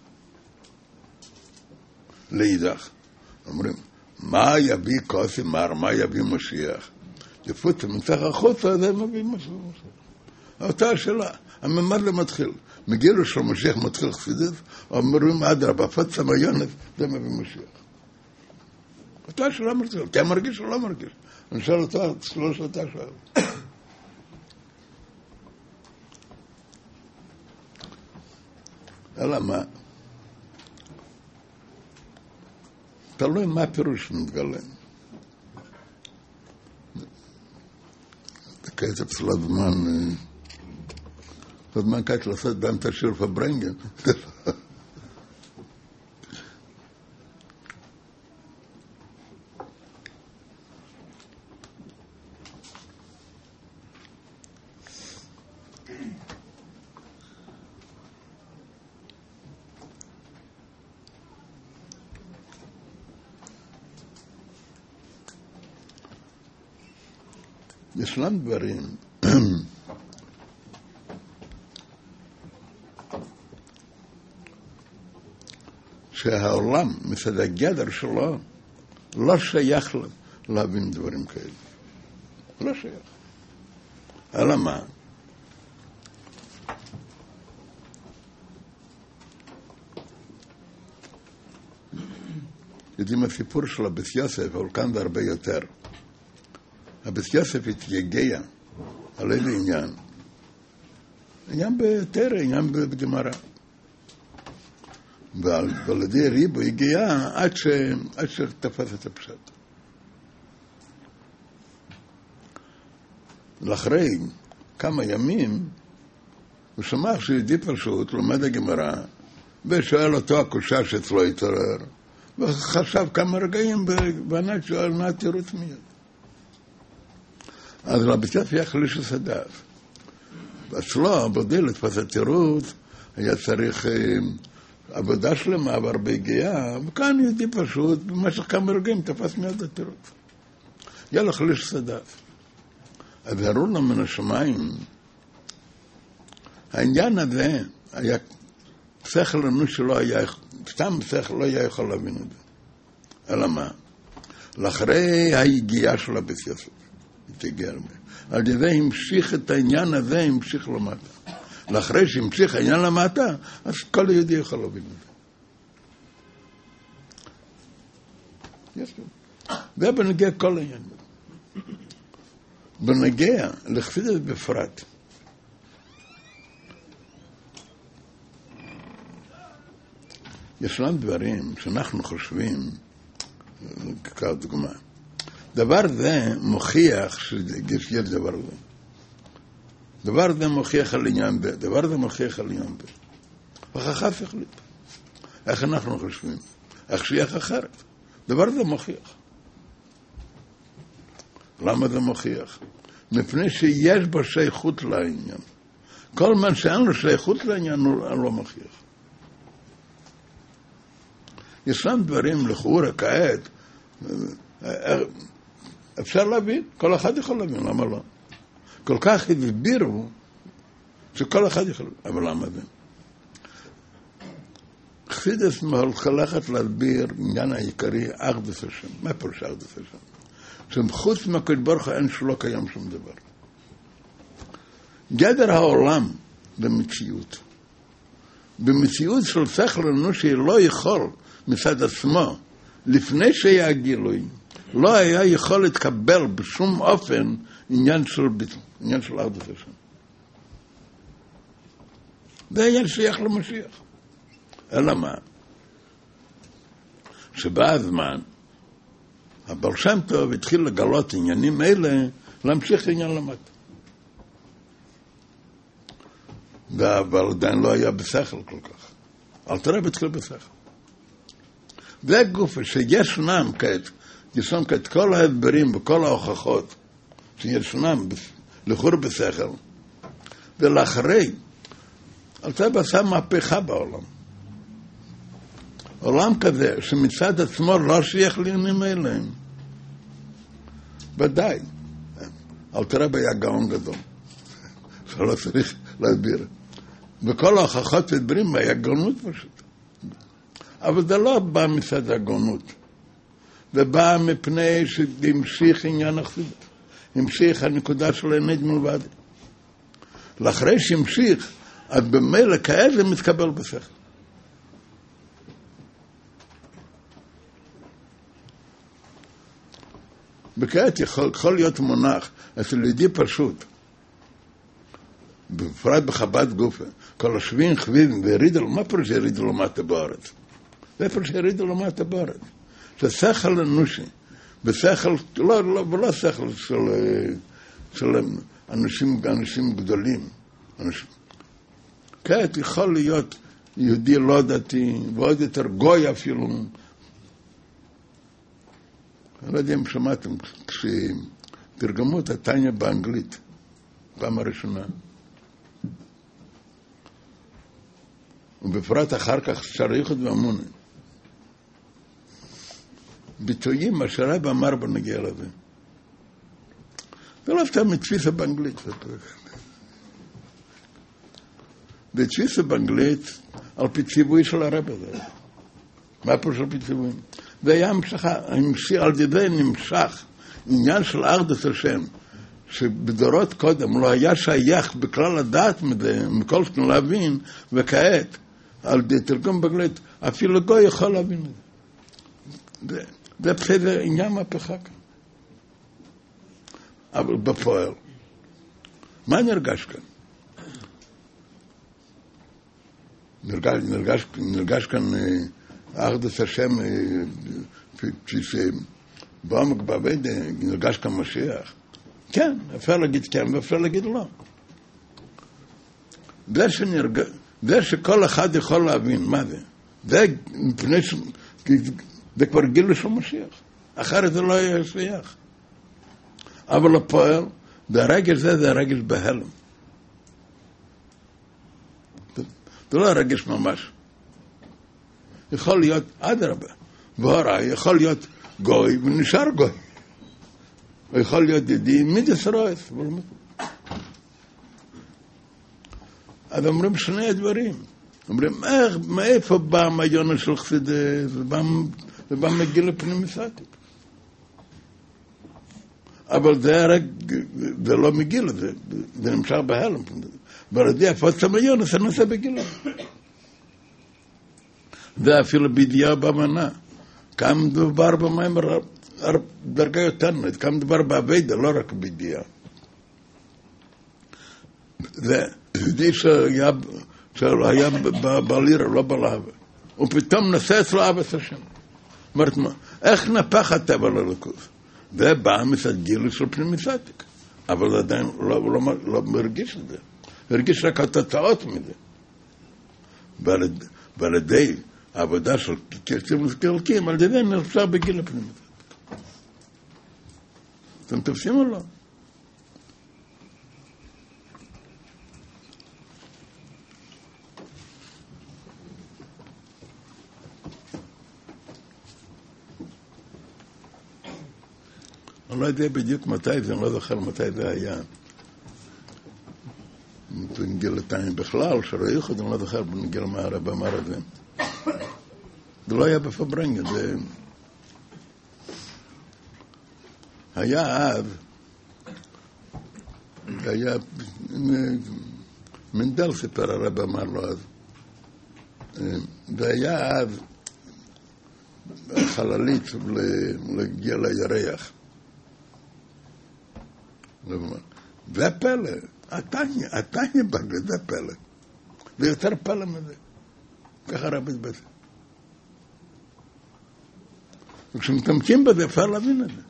Speaker 1: לידך, אומרים, מה יביא כוסי מר, מה יביא משיח? יפות מנצח החוצה, זה מביא משיח. אותה השאלה, הממד לא מתחיל. מגילו של משיח מתחיל חסידות, אומרים אדרבה, פת סמיונת, זה מביא משיח. אותה השאלה מתחיל, כי המרגיש או לא מרגיש? אני שואל אותה, שלוש אותה שואל. אלא מה? תלוי מה הפירוש מתגלה. כעת אצלה זמן כעת לעשות בהם את השיר פברנגן. ישנם דברים שהעולם מצד הגדר שלו לא שייך להבין דברים כאלה. לא שייך. אלא מה? יודעים הסיפור של הבית יוסף, אבל כאן זה הרבה יותר. הבית יוסף התייגע על איזה עניין? עניין בתורה, עניין בגמרא. ועל ידי ריבו הגיע עד שתפס את הפשט. לאחרי כמה ימים הוא שמע שיהודי פשוט לומד הגמרא ושואל אותו הקושה שאצלו התעורר, וחשב כמה רגעים וענת שואל מה תירוץ מיד. אז לבית יוסף יחליש הסדף. אצלו בדי לתפס התירוץ היה צריך עבודה שלמה והרבה הגיעה, וכאן יהודי פשוט במשך כמה רגעים תפס מיד התירוץ. היה לחליש סדף. אז הראו לו מן השמיים, העניין הזה היה שכל לנו שלא היה, סתם שכל לא היה יכול להבין את זה. אלא מה? לאחרי ההגיעה של הבית יוסף, התגיע הרבה. על ידי המשיך את העניין הזה, המשיך למטה. לאחרי שהמשיך העניין למטה, אז כל יהודי יכול להבין את זה. יש לו. זה בנגיע כל העניין. בנגיע לחסידות בפרט. ישנם דברים שאנחנו חושבים, כדוגמה, דבר זה מוכיח שיש דבר זה. דבר זה מוכיח על עניין ב', דבר זה מוכיח על עניין ב'. וכך החליט. איך אנחנו חושבים? איך שייך אחרת. דבר זה מוכיח. למה זה מוכיח? מפני שיש בו שייכות לעניין. כל מה שאין לו שייכות לעניין הוא לא מוכיח. ישנם דברים לכאורה כעת, אפשר להבין, כל אחד יכול להבין, למה לא? כל כך הסבירו שכל אחד יכול להבין, אבל למה זה? חסידות הולכת להסביר עניין העיקרי אחדות השם. מה פירוש אחדות השם? שחוץ מהקדוש ברוך הוא אין שלא קיים שום דבר. גדר העולם במציאות. במציאות של שכל אנושי לא יכול מצד עצמו, לפני שהיה גילוי, לא היה יכול להתקבל בשום אופן עניין של ביטול, עניין של אחדות השם. זה היה שייך למשיח. אלא מה? שבא הזמן, הבעל שם טוב התחיל לגלות עניינים אלה, להמשיך עניין למטה. אבל עדיין לא היה בשכל כל כך. אל תראה בתחיל בשכל. זה גוף שישנם כעת כל ההדברים וכל ההוכחות שישנם לחור בשכל, ולאחרי, אל תראה עשה מהפכה בעולם. עולם כזה שמצד עצמו לא שייך לעניינים אלה. ודאי. אל תראה היה גאון גדול. שלא צריך להסביר. וכל ההוכחות ודברים היה גאונות פשוט. אבל זה לא בא מצד הגאונות. זה בא מפני שהמשיך עניין החסידות. המשיך הנקודה של הענד מלבד. לאחרי שהמשיך, אז במילא כעת זה מתקבל בשכל. בכעת יכול להיות מונח אצל יהודי פשוט, בפרט בחב"ד גופה, כל השביעים חביבים והרידו, מה פירוש שהרידו למטה בארץ? זה פירוש שהרידו למטה בארץ. זה שכל אנושי, בשכל, לא שכל של אנשים גדולים. כעת יכול להיות יהודי לא דתי, ועוד יותר גוי אפילו. אני לא יודע אם שמעתם, כשתרגמו את התניא באנגלית, פעם הראשונה, ובפרט אחר כך שער ייחוד ואמונה, ביטויים אשר הרב אמר בנגיע לזה. זה לא סתם מתפיסה באנגלית. בתפיסה באנגלית, על פי ציווי של הרב הזה. מה פה של פי ציווי? והיה על ידי נמשך עניין של אחדות השם, שבדורות קודם לא היה שייך בכלל לדעת מכל שכן להבין, וכעת, על ידי תרגום באנגלית, אפילו גוי יכול להבין את זה. זה בסדר עניין מהפכה כאן. אבל בפועל, מה נרגש כאן? נרגש כאן אחדות השם, בעומק בעבד, נרגש כאן משיח. כן, אפשר להגיד כן ואפשר להגיד לא. זה שכל אחד יכול להבין, מה זה? זה כבר גילו של משיח. אחרת זה לא יהיה שייך. אבל הפועל, והרגש זה הרגש בהלם. זה לא הרגש ממש. יכול להיות אדרבה, והוראי, יכול להיות גוי ונשאר גוי. יכול להיות ידי מידס רויס. אז אומרים שני הדברים. אומרים, מאיפה בא מיונה של חסידס, ובא מגיל הפנים מסעתיק. אבל זה לא מגיל, זה נמשך בהלם. ברדי הפוצה מיונה, זה נעשה בגילה. זה אפילו בידיעה במנה. כמה מדובר במים דרגה יותר נועד, כמה מדובר בעבדה, לא רק בידיעה. זה יהודי שהיה בלירה, לא בלהבה. ופתאום נעשה אצלו אבס השם. אומרת, איך נפח הטבע ללכוס? זה בא מצד גילו של פנימיסטիկ. אבל עדיין לא מרגיש את זה. הרגיש רק התוצאות מזה. ועל ידי העבודה של קרצים וסקרקים, על ידי נרצה בגיל הפנימית. אתם תופסים או לא? אני לא יודע בדיוק מתי זה, אני לא זוכר מתי זה היה. בגילתיים בכלל, שלא ייחוד, אני לא זוכר בגיל מה הרב אמר את זה. זה לא היה בפברנגה, זה... היה אז, היה... מנדל סיפר הרב אמר לו אז. והיה אז חללית להגיע לירח. זה פלא. התניא בגלל זה פלא. זה יותר פלא מזה. ככה רבי בזה. וכשמתמקים בזה אפשר להבין את זה.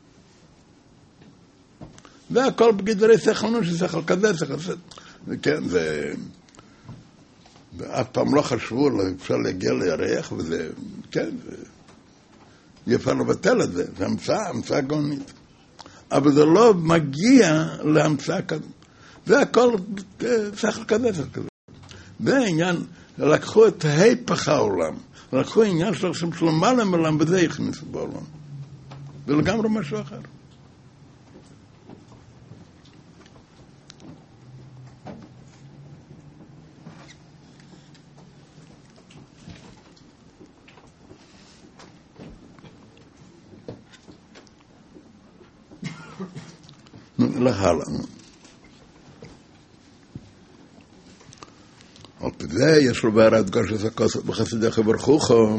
Speaker 1: זה הכל בגדרי שכלנו, ששכל כזה, שכל כזה. וכן, זה... ואף פעם לא חשבו, אפשר להגיע לירח, וזה... כן, זה... אפשר לבטל את זה. זה המצאה גאונית. אבל זה לא מגיע להמצאה כזה. זה הכל שכל כזה, שכל כזה. זה העניין, לקחו את היפך העולם, לקחו עניין של למעלה מעולם, וזה הכניסו בעולם. ולגמרי משהו אחר. להלאה. על פי זה יש לו בערד גושס הכוסת בחסידך וברכוכו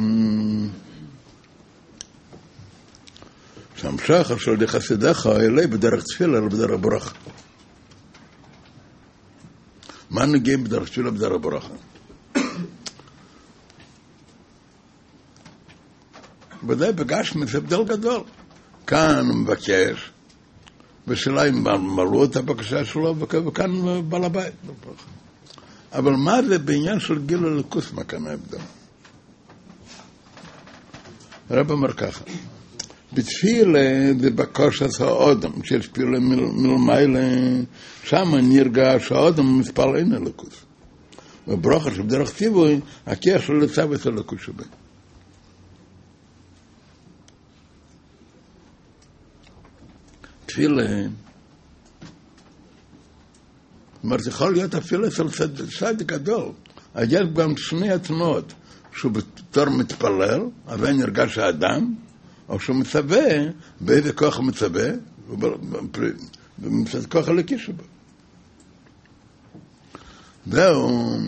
Speaker 1: שהמשך של די חסידך אלי בדרך תפילה אלא בדרך ברכה. מה נגיעים בדרך תפילה בדרך ברכה? ודאי בגשמי זה הבדל גדול. כאן הוא מבקש ושאלה אם מלאו את הבקשה שלו וכאן בעל הבית. אבל מה זה בעניין של גיל הלכוס, מה כאן ההבדל? הרב אומר ככה, בתפילה זה בקושת האודם, שיש תפילה מלמעלה, שם נרגש האודם מספר אין הלכוס. וברוכה שבדרך ציווי, הכיח שלו לצו את הלכוס שבה. תפילה אומרת, יכול להיות אפילו אצל צדיק גדול. יש גם שני התנועות, שהוא בתור מתפלל, אבל נרגש האדם, או שהוא מצווה, באיזה כוח הוא מצווה, במצד כוח הלקי שבו. זהו,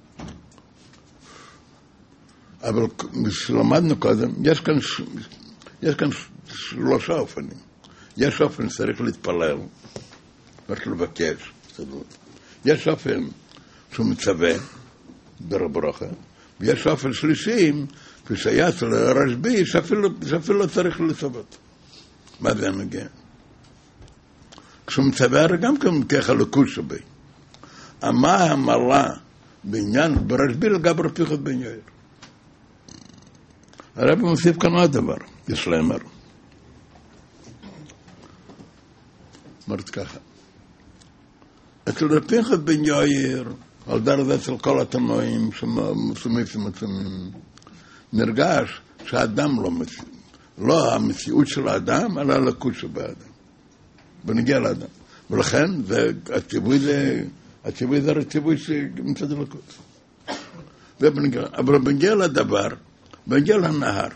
Speaker 1: אבל שלמדנו קודם, יש כאן שלושה אופנים. יש אופן שצריך להתפלל, צריך לבקש, יש אופן שהוא מצווה ברכה, ויש אופן שלישי, כפי שהיה אצל הרשב"י, שאפילו לא צריך לצוות. מה זה נגיע? כשהוא מצווה הרי גם ככה לקוש שבי. מה המעלה בעניין ברשב"י לגבי רפיחות בן יאיר? הרב מוסיף כאן עוד דבר, יש לאמר. אמרת ככה, אצל רפיחות בן יאיר, על דרך זה אצל כל התנועים שמוסמיפים עצמים, נרגש שהאדם לא המציאות של האדם, אלא הלקות שבאדם. בנגיע לאדם. ולכן, הציווי זה הציווי שמצד הלקות. אבל בנגיע לדבר, בנגיע לנהר.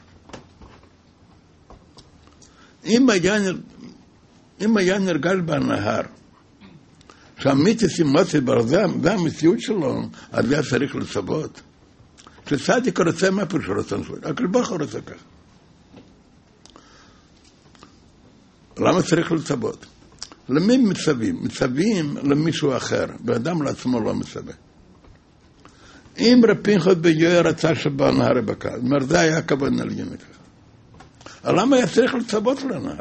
Speaker 1: אם היה נרגש בנהר, שהמיתוס מוצא ברזם, זה המציאות שלו, אז זה צריך לצוות. כשצדיק רוצה מה פירוש רצון שלו? הקדוש ברוך הוא רוצה כך. למה צריך לצוות? למי מצווים? מצווים למישהו אחר, באדם לעצמו לא מצווה. אם רבי פנחס בן יאיר רצה שבנהר יבקע, זאת אומרת, זה היה הכוונה לעניין ככה. למה היה צריך לצוות לנהר?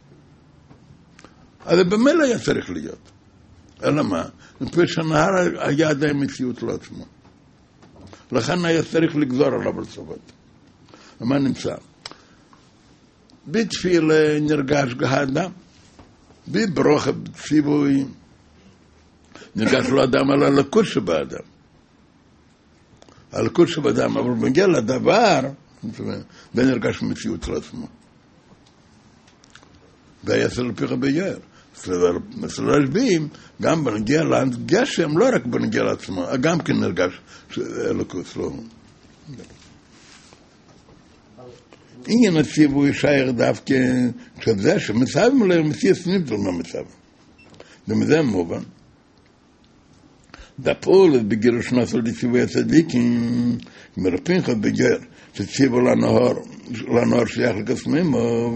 Speaker 1: אז במילא היה צריך להיות. אלא מה? מפני שהנהר היה עדיין מציאות לעצמו. לכן היה צריך לגזור עליו לצוות. ומה נמצא? בתפילה נרגש האדם, בברכה בציווי נרגש לו אדם על הלקות שבאדם. הלקות שבאדם, אבל מגיע לדבר, זה נרגש מציאות לעצמו. זה היה אצל רבי בן יאיר. אצל הרשב"י, גם בנגיע לגשם, לא רק בנגיע לעצמו, גם כן נרגש אלוקות לא. עניין הציווי שייך דווקא כשזה שמצבים עליהם מציאס נבדל מהמצב. ומזה מובן. דפול בגירוש נוסל לציווי הצדיקים, רבי פנחס בן יאיר, שציוו לנהר שייך לקסמים,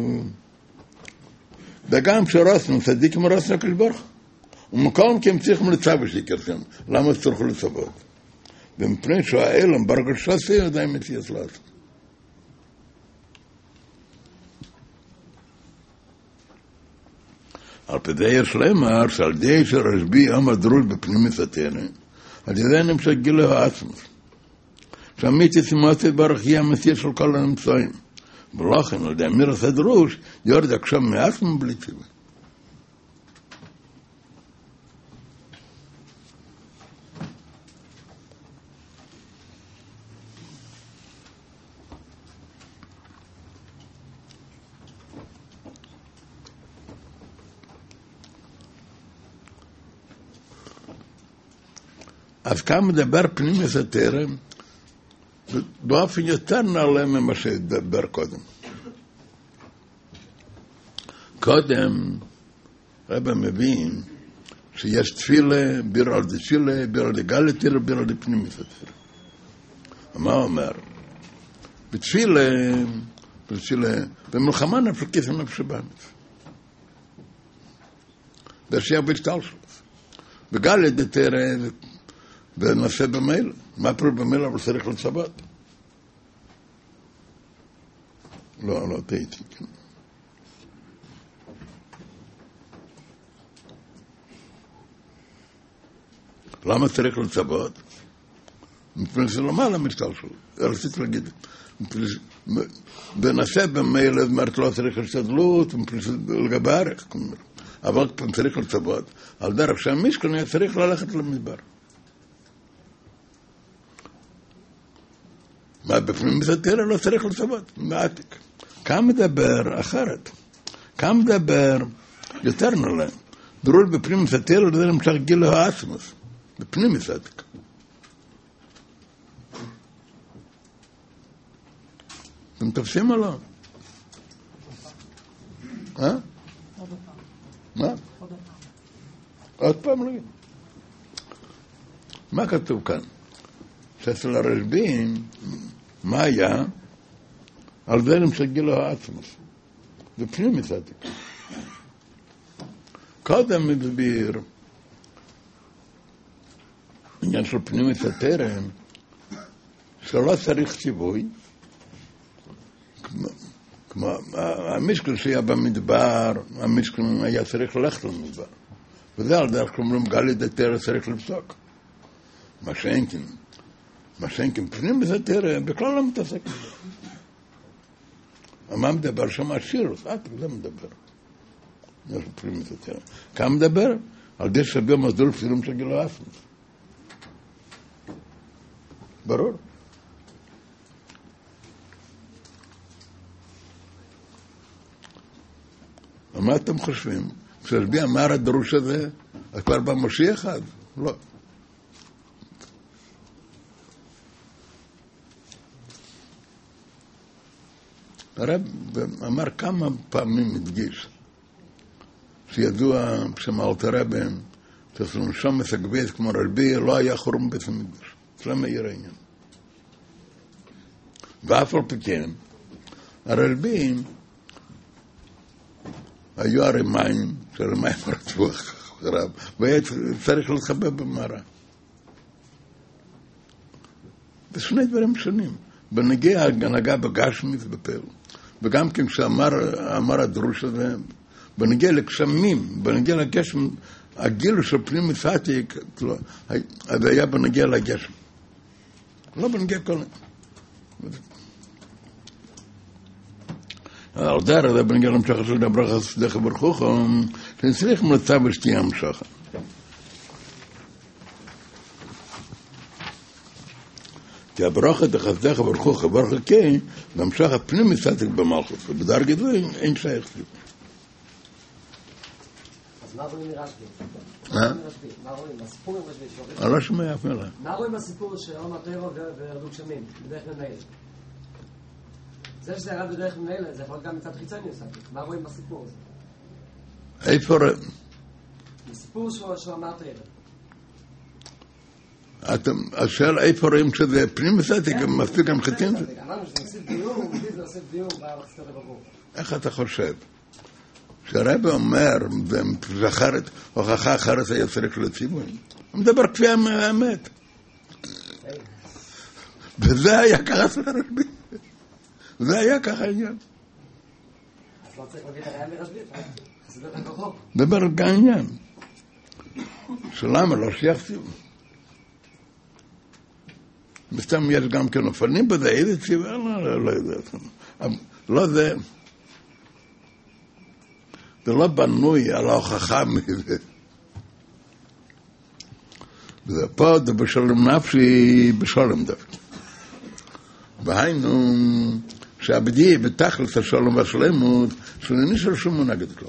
Speaker 1: וגם שרסנו, צדיקים רסנו הקדוש ברוך הוא. ומקום כי הם צריכים לצוות שיקרסם. למה צריכו לצוות? ומפני שהאלם ברגל שעשי עדיין מציאס לעצמו. על פדי יש לאמר שעל די שרשב"י עמד רוש בפנימיות התורה, על ידי נמשך גילוי העצמות. שהמיתוס מוצא ברך יהיה המציאות של כל הנמצאים. ולכן, על ידי אמירת הדרוש, יורד עכשיו מעצמו בלי ציווי. אז כאן מדבר פנימיות התורה באופן יותר נעלה ממה שדבר קודם. קודם רב מבין שיש תפילה, ביר על דתפילה, ביר על דגלתיר, ביר על דפנימיות התורה. מה הוא אומר? בתפילה, במלחמה נפלקיס ונפש באמץ. זה שיח בהשתלשלות. בגלת דתורה ונעשה במייל. מה פירוש במייל אבל צריך לצוות? לא תהייתי. למה צריך לצוות? מפני שזה למעלה משתלשלות. רציתי להגיד, ונעשה במייל, זאת אומרת, לא צריך להשתדלות, לגבי ערך, אבל צריך לצוות, על דרך שהמשכן היה צריך ללכת למדבר. מה בפנים התורה לא צריך לצוות, מעתיק. כאן מדבר אחרת. כאן מדבר יותר נעלה. ברור בפנים סתר, זה נמשך גילו האסמוס, בפנים סתק. אתם תופסים או לא? מה? עוד פעם לא. מה כתוב כאן? שאצל הרשב"ים, מה היה? על זה נמשך גילו האסמוס. בפנים סתק. קודם מדביר עניין של פנימית התרם שלא צריך ציווי כמו המשקל שהיה במדבר, המשקל היה צריך ללכת למדבר וזה על דרך כלומר גלי דתרם צריך לפסוק מה שאינכן פנימית התרם בכלל לא מתעסק מה מדבר שם השיר זה מדבר כאן מדבר על זה שווה מסלול פסילים של גילו אסמוס. ברור. מה אתם חושבים? כשרבי אמר הדרוש הזה, אז כבר במשיח אחד? לא. הרב אמר כמה פעמים הדגיש שידוע שמאלתר רבי תסלון שם מסגבית כמו רבי לא היה חורם בית המקדש שלא מאיר העניין ואף על פי כן הרבי היו הרי מים שהמים רצו אחריו והיה צריך להתחבא במערה זה דברים שונים בנגיע הנהגה בגשמית בפל וגם כן כשאמר הדרוש הזה בנגיע לגשמים, בנגיע לגשם, הגילו של פנים מסעתיק, אז היה בנגיע לגשם. לא בנגיע כל... על דרך זה בנגיע למשך של דברך סדך ברכוך, שנצריך מלצה ושתייה המשך. כי הברכה תחסדך ברכוך, ברכך כן, למשך הפנים מסעתיק במלכות, ובדרגת זה אין שייך סביב.
Speaker 3: מה רואים מרשב"י? מה רואים? הסיפור עם רשב"י?
Speaker 1: אני לא שומע אף מילה.
Speaker 3: מה רואים בסיפור שעומר טבע וירדו גשמים, בדרך ממילא? זה שזה ירד בדרך ממילא, זה יכול להיות גם מצד חיצוני עושה. מה רואים בסיפור הזה?
Speaker 1: איפה...
Speaker 3: בסיפור שהוא אמר טבע.
Speaker 1: השאלה איפה רואים שזה פנים מסעתיק, מספיק גם חיצים?
Speaker 3: אמרנו שזה עושה דיור, זה עושה דיור בחסתו לבבור.
Speaker 1: איך אתה חושב? שהרבי אומר, ואחרת, הוכחה אחרת היה צריך לציווי. הוא מדבר כפי האמת. וזה היה ככה של הרבי. זה היה ככה העניין.
Speaker 3: אז לא צריך להגיד הרעיון מרשב"י, חסידות הכוחו.
Speaker 1: דבר גם עניין. שלמה לא שייך ציווי. מסתם יש גם כן אופנים בזה, איזה ציווי? לא יודע. לא זה... זה לא בנוי על ההוכחה מזה. וזה פה, זה בשלום נפשי, בשלום דווקא. והיינו, שהבדי בתכלת השלום והשלמות, שלני של שום מונגד כלום.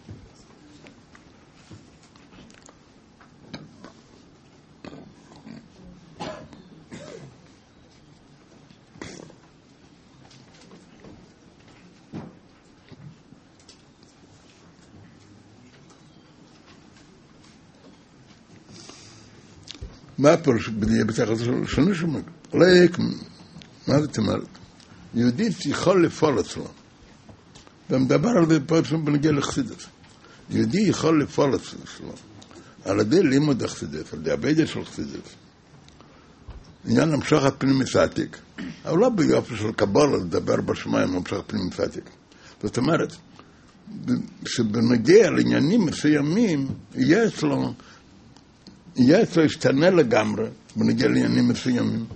Speaker 1: מה הפירוש בניה בתחת של נשמה? מה זאת אומרת? יהודי יכול לפעול אצלו. ומדבר על זה פה בנגיע לחסידות. יהודי יכול לפעול אצלו. על ידי לימוד החסידות, על ידי הבדל של חסידות. עניין המשך הפנים מסעתיק. אבל לא ביופי של קבלה לדבר בשמיים המשך הפנים מסעתיק. זאת אומרת, שבנגיע לעניינים מסוימים, יהיה אצלו ישתנה לגמרי בנגיע לעניינים מסוימים.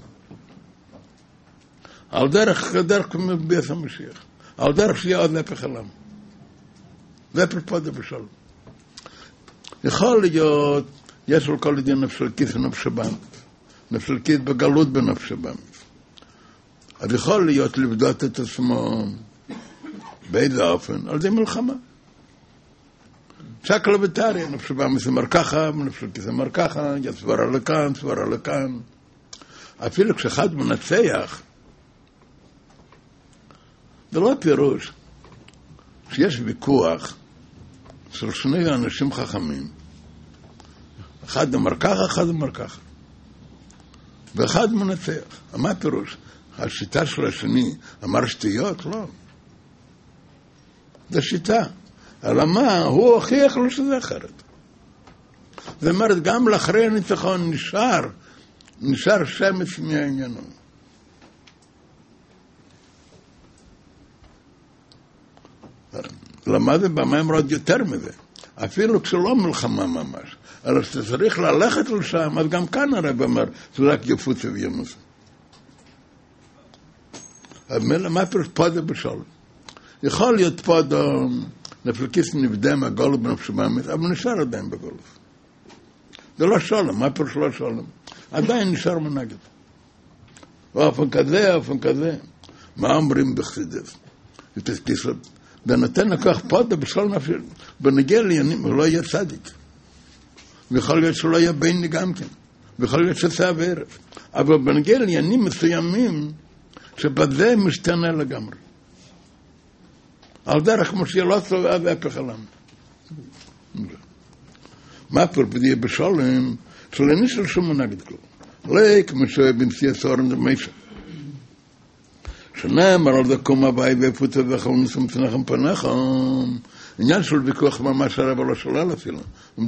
Speaker 1: על דרך ביאת המשיח. על דרך שיהיה עוד נפח עולם. זה פרפודה בשלום. יכול להיות, יש לו כל עניין נפשל כיס ונפש הבאמת. נפשל כיס בגלות בנפש הבאמת. אז יכול להיות לבדות את עצמו באיזה אופן, על זה מלחמה. שקל וטרי, נפשו במסמר ככה, נפשו כסמר ככה, יסברה לכאן, סברה לכאן. אפילו כשאחד מנצח, זה לא פירוש שיש ויכוח של שני אנשים חכמים. אחד אמר ככה, אחד אמר ככה. ואחד מנצח. מה פירוש? השיטה של השני אמר שטויות? לא. זה שיטה. אלא מה? הוא הוכיח לו שזה אחרת. זאת אומרת, גם לאחרי הניצחון נשאר שמץ מהעניינו. למד במים עוד יותר מזה. אפילו כשלא מלחמה ממש. אלא שאתה צריך ללכת לשם, אז גם כאן הרב אומר, זה רק יפוץ וימוס. מה פירוש פודה בשלום? יכול להיות פודה, נפלקיס נבדה מהגולף בנפשו מאמית, אבל נשאר עדיין בגולף. זה לא שלום, מה פירוש לא שלום? עדיין נשאר מנגד. אופן כזה. מה אומרים בחסידות? זה נותן לקוח פודה בשלום נפשו, בנגיע לימים הוא לא יהיה צדיק. ויכול להיות שלא יהיה בני גם כן, ויכול להיות שצא וערב. אבל בנגיע לעניינים מסוימים, שבזה משתנה לגמרי. על דרך כמו שיהיה לא צובע והפך עליו. מה פרפדיה בשולם, שלא נשאר שום מנגד כלום. לא כמו שבנשיא הסורן דמיישה. שנאמר על דקום הבאי והפוצה ואכל נסום צנחם פנחם, עניין של ויכוח ממש הרב לא שולל אפילו. הוא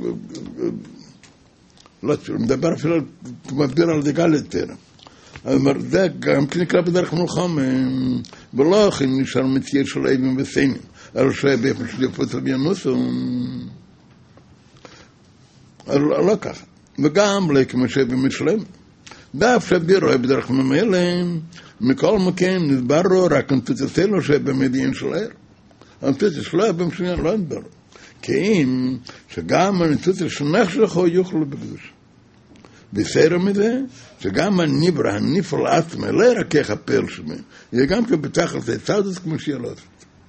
Speaker 1: מדבר אפילו, הוא מבדיר על דגל יותר. אבל זה גם נקרא בדרך מלחמה, ולא הכי נשאר מצייר של איבים וסיינים, אלא שבאפן של יפוצה וינוסו, לא ככה. וגם כמו שבמשלם. דף שבירו בדרך ממילא, מכל מקום נסברו רק נתוצצה לו שבמדיין של הער. הנתוצה שלו היה במשלם לא נסברו. כי אם שגם הנתוצה שנח שלך יוכלו בקדוש. בסדר מזה, שגם הניבר, הניפל עצמה, לא רק יכפר שמי, יהיה גם כבטח על זה צעדוס כמו שיהיה לא עשת.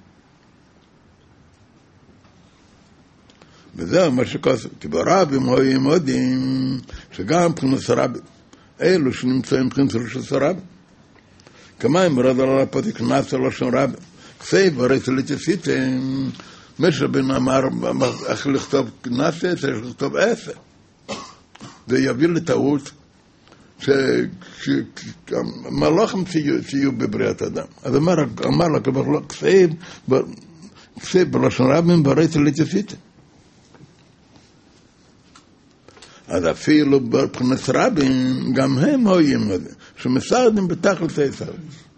Speaker 1: וזהו מה שכוסף, כי ברבים רואים עודים, שגם מבחינת סרבים, אלו שנמצאים מבחינת של סרבים. כמה אם רד על הפתיק נעשה לו שם רבים, כסי ברצה לתסיתם, משה בן אמר, איך לכתוב נעשה, צריך לכתוב 10. זה יביא לטעות שמלאכים תהיו בבריאת אדם. אז אמר לה, כסי בלשון רבים ברצה לתסיתם. אז אפילו בבחינת רבים, גם הם רואים את זה, שמסרדים בתכלס היסוד.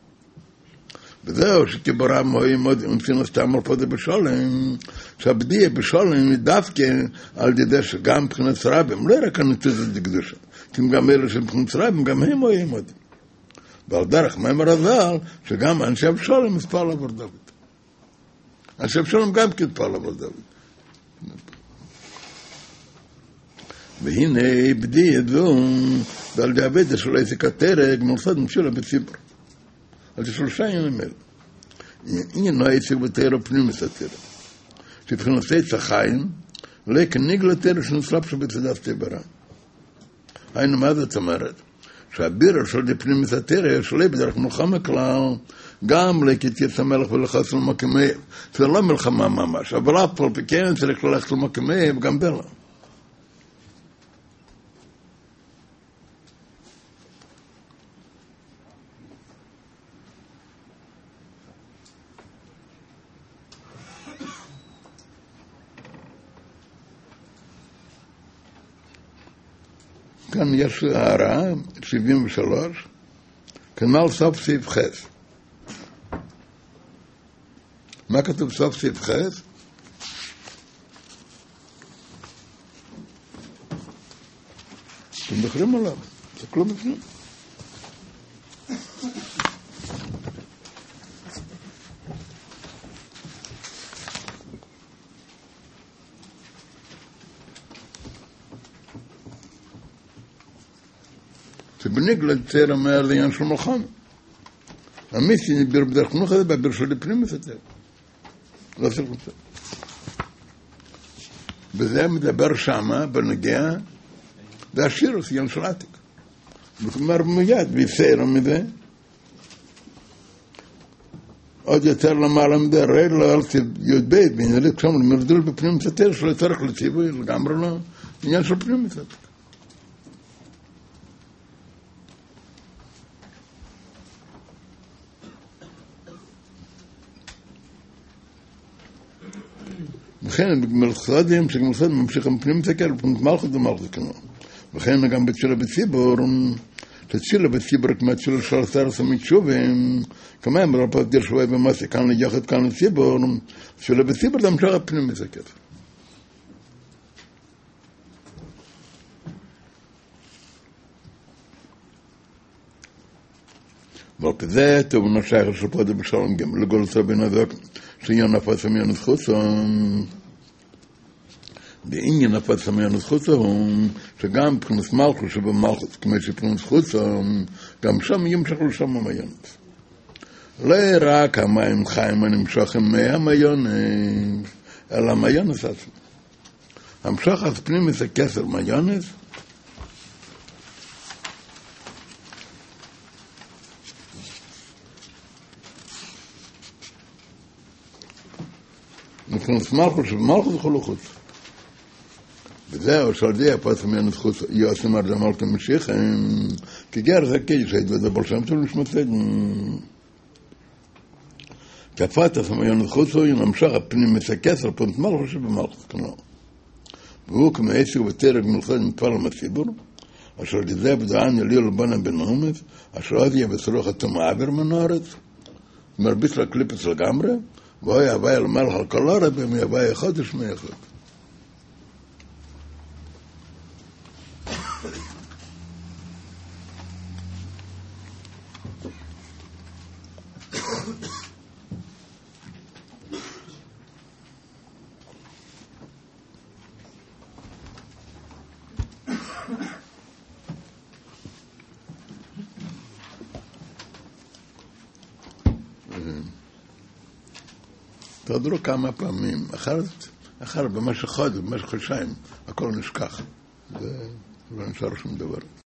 Speaker 1: וזהו שכברם רואים עוד, ומצינו סתם על פודה בשולם, שהבדיה בשולם דווקא על ידי שגם בבחינת רבים, לא רק הנתוזת לקדושה, כי גם אלו שבבחינת רבים, גם הם רואים עוד. ועל דרך מאמר הזל, שגם אנשי בשולם מספר עבור דוד. אנשי בשולם גם כתפר עבור דוד. והנה בדי ידעו, ועל דעבד שלו איזה כתרג, מלפד משולה בציבור. על זה 3 ימים אלה. עניינו העסק בתרא פנימית התרא. שבחינת עץ החיים, לא כנגלה תרא שנצלב שבצדף תברא. היינו מה זאת אומרת? שהבירה של פנימית התרא, שלא בדרך מלחמה כלל, גם לכתיץ המלך ולחס למקמי, זה לא מלחמה ממש, אבל אף פעם כן צריך ללכת למקמי, וגם בלה. כאן יש הערה, 73, כנ"ל סוף סעיף חס. מה כתוב סוף סעיף חס? אתם זוכרים עליו, זה כלום בפנים. שבניגלה צער אומר לעניין של מלחמה. המיסי נדבר בדרך מנוחה זה בבר של פנימית יותר. לא צריך לצער. וזה מדבר שמה, בנגיע, זה השיר הסיון של עתיק. וכלומר מיד, ויסיירה מזה, עוד יותר למעלה מזה, הרי לא אלתי י"ב, בעניין כשם למרדול בפנים מסתר, שלא צריך לציווי, לגמרי לא, עניין של פנים מסתר. וכן, בגמלסודים, שגמלסודים ממשיכים פנים מסתכל, ופנים מלכות ומלכות כנוע. וכן גם בתשילה בציבור, תשילה בציבור כמעט תשילה של עשר סמית שובים, כמה הם רפות דיר שווי במסי, כאן ליחד, כאן לציבור, תשילה בציבור זה המשך הפנים מסתכל. אבל כזה, טוב, נשייך לשפות בשלום גם, לגול סבין הזוק, שעניין נפס עמיון זכותו, בעניין נפס עמיון זכותו, שגם פרנס מלכו שבמלכות, כמו שפרנס זכותו, גם שם ימשך לשם המיונות. לא רק המים חיים הנמשכים מהמיונס, אלא המיונס עצמו. המשך אז פנימי זה כסר מיונס, מפרנס מלכו שבמלכות יכולו חוץ. וזהו, שלדי הפס מיונס חוץ, יועסים עד המלכות המשיך, כגר זה כישת, וזה בלשם שלו נשמצד. כפת הסמיונס חוץ הוא נמשך הפנים מסכסר פרנס מלכו שבמלכות כנוע. והוא כמעסק ותרג מלכות מתפל המציבור, אשר לזה בדען יליו לבנה בן הומס, אשר עוד יהיה בסרוח אתם מעבר מן הארץ, מרביץ לקליפס לגמרי, והוא יהווה אל מלך על כל הארץ, והם יהווה אחד ושמי אחד. תדרו כמה פעמים, אחרת במשך חודש, במשך חודשיים, הכל נשכח. זה לא נשאר שום דבר.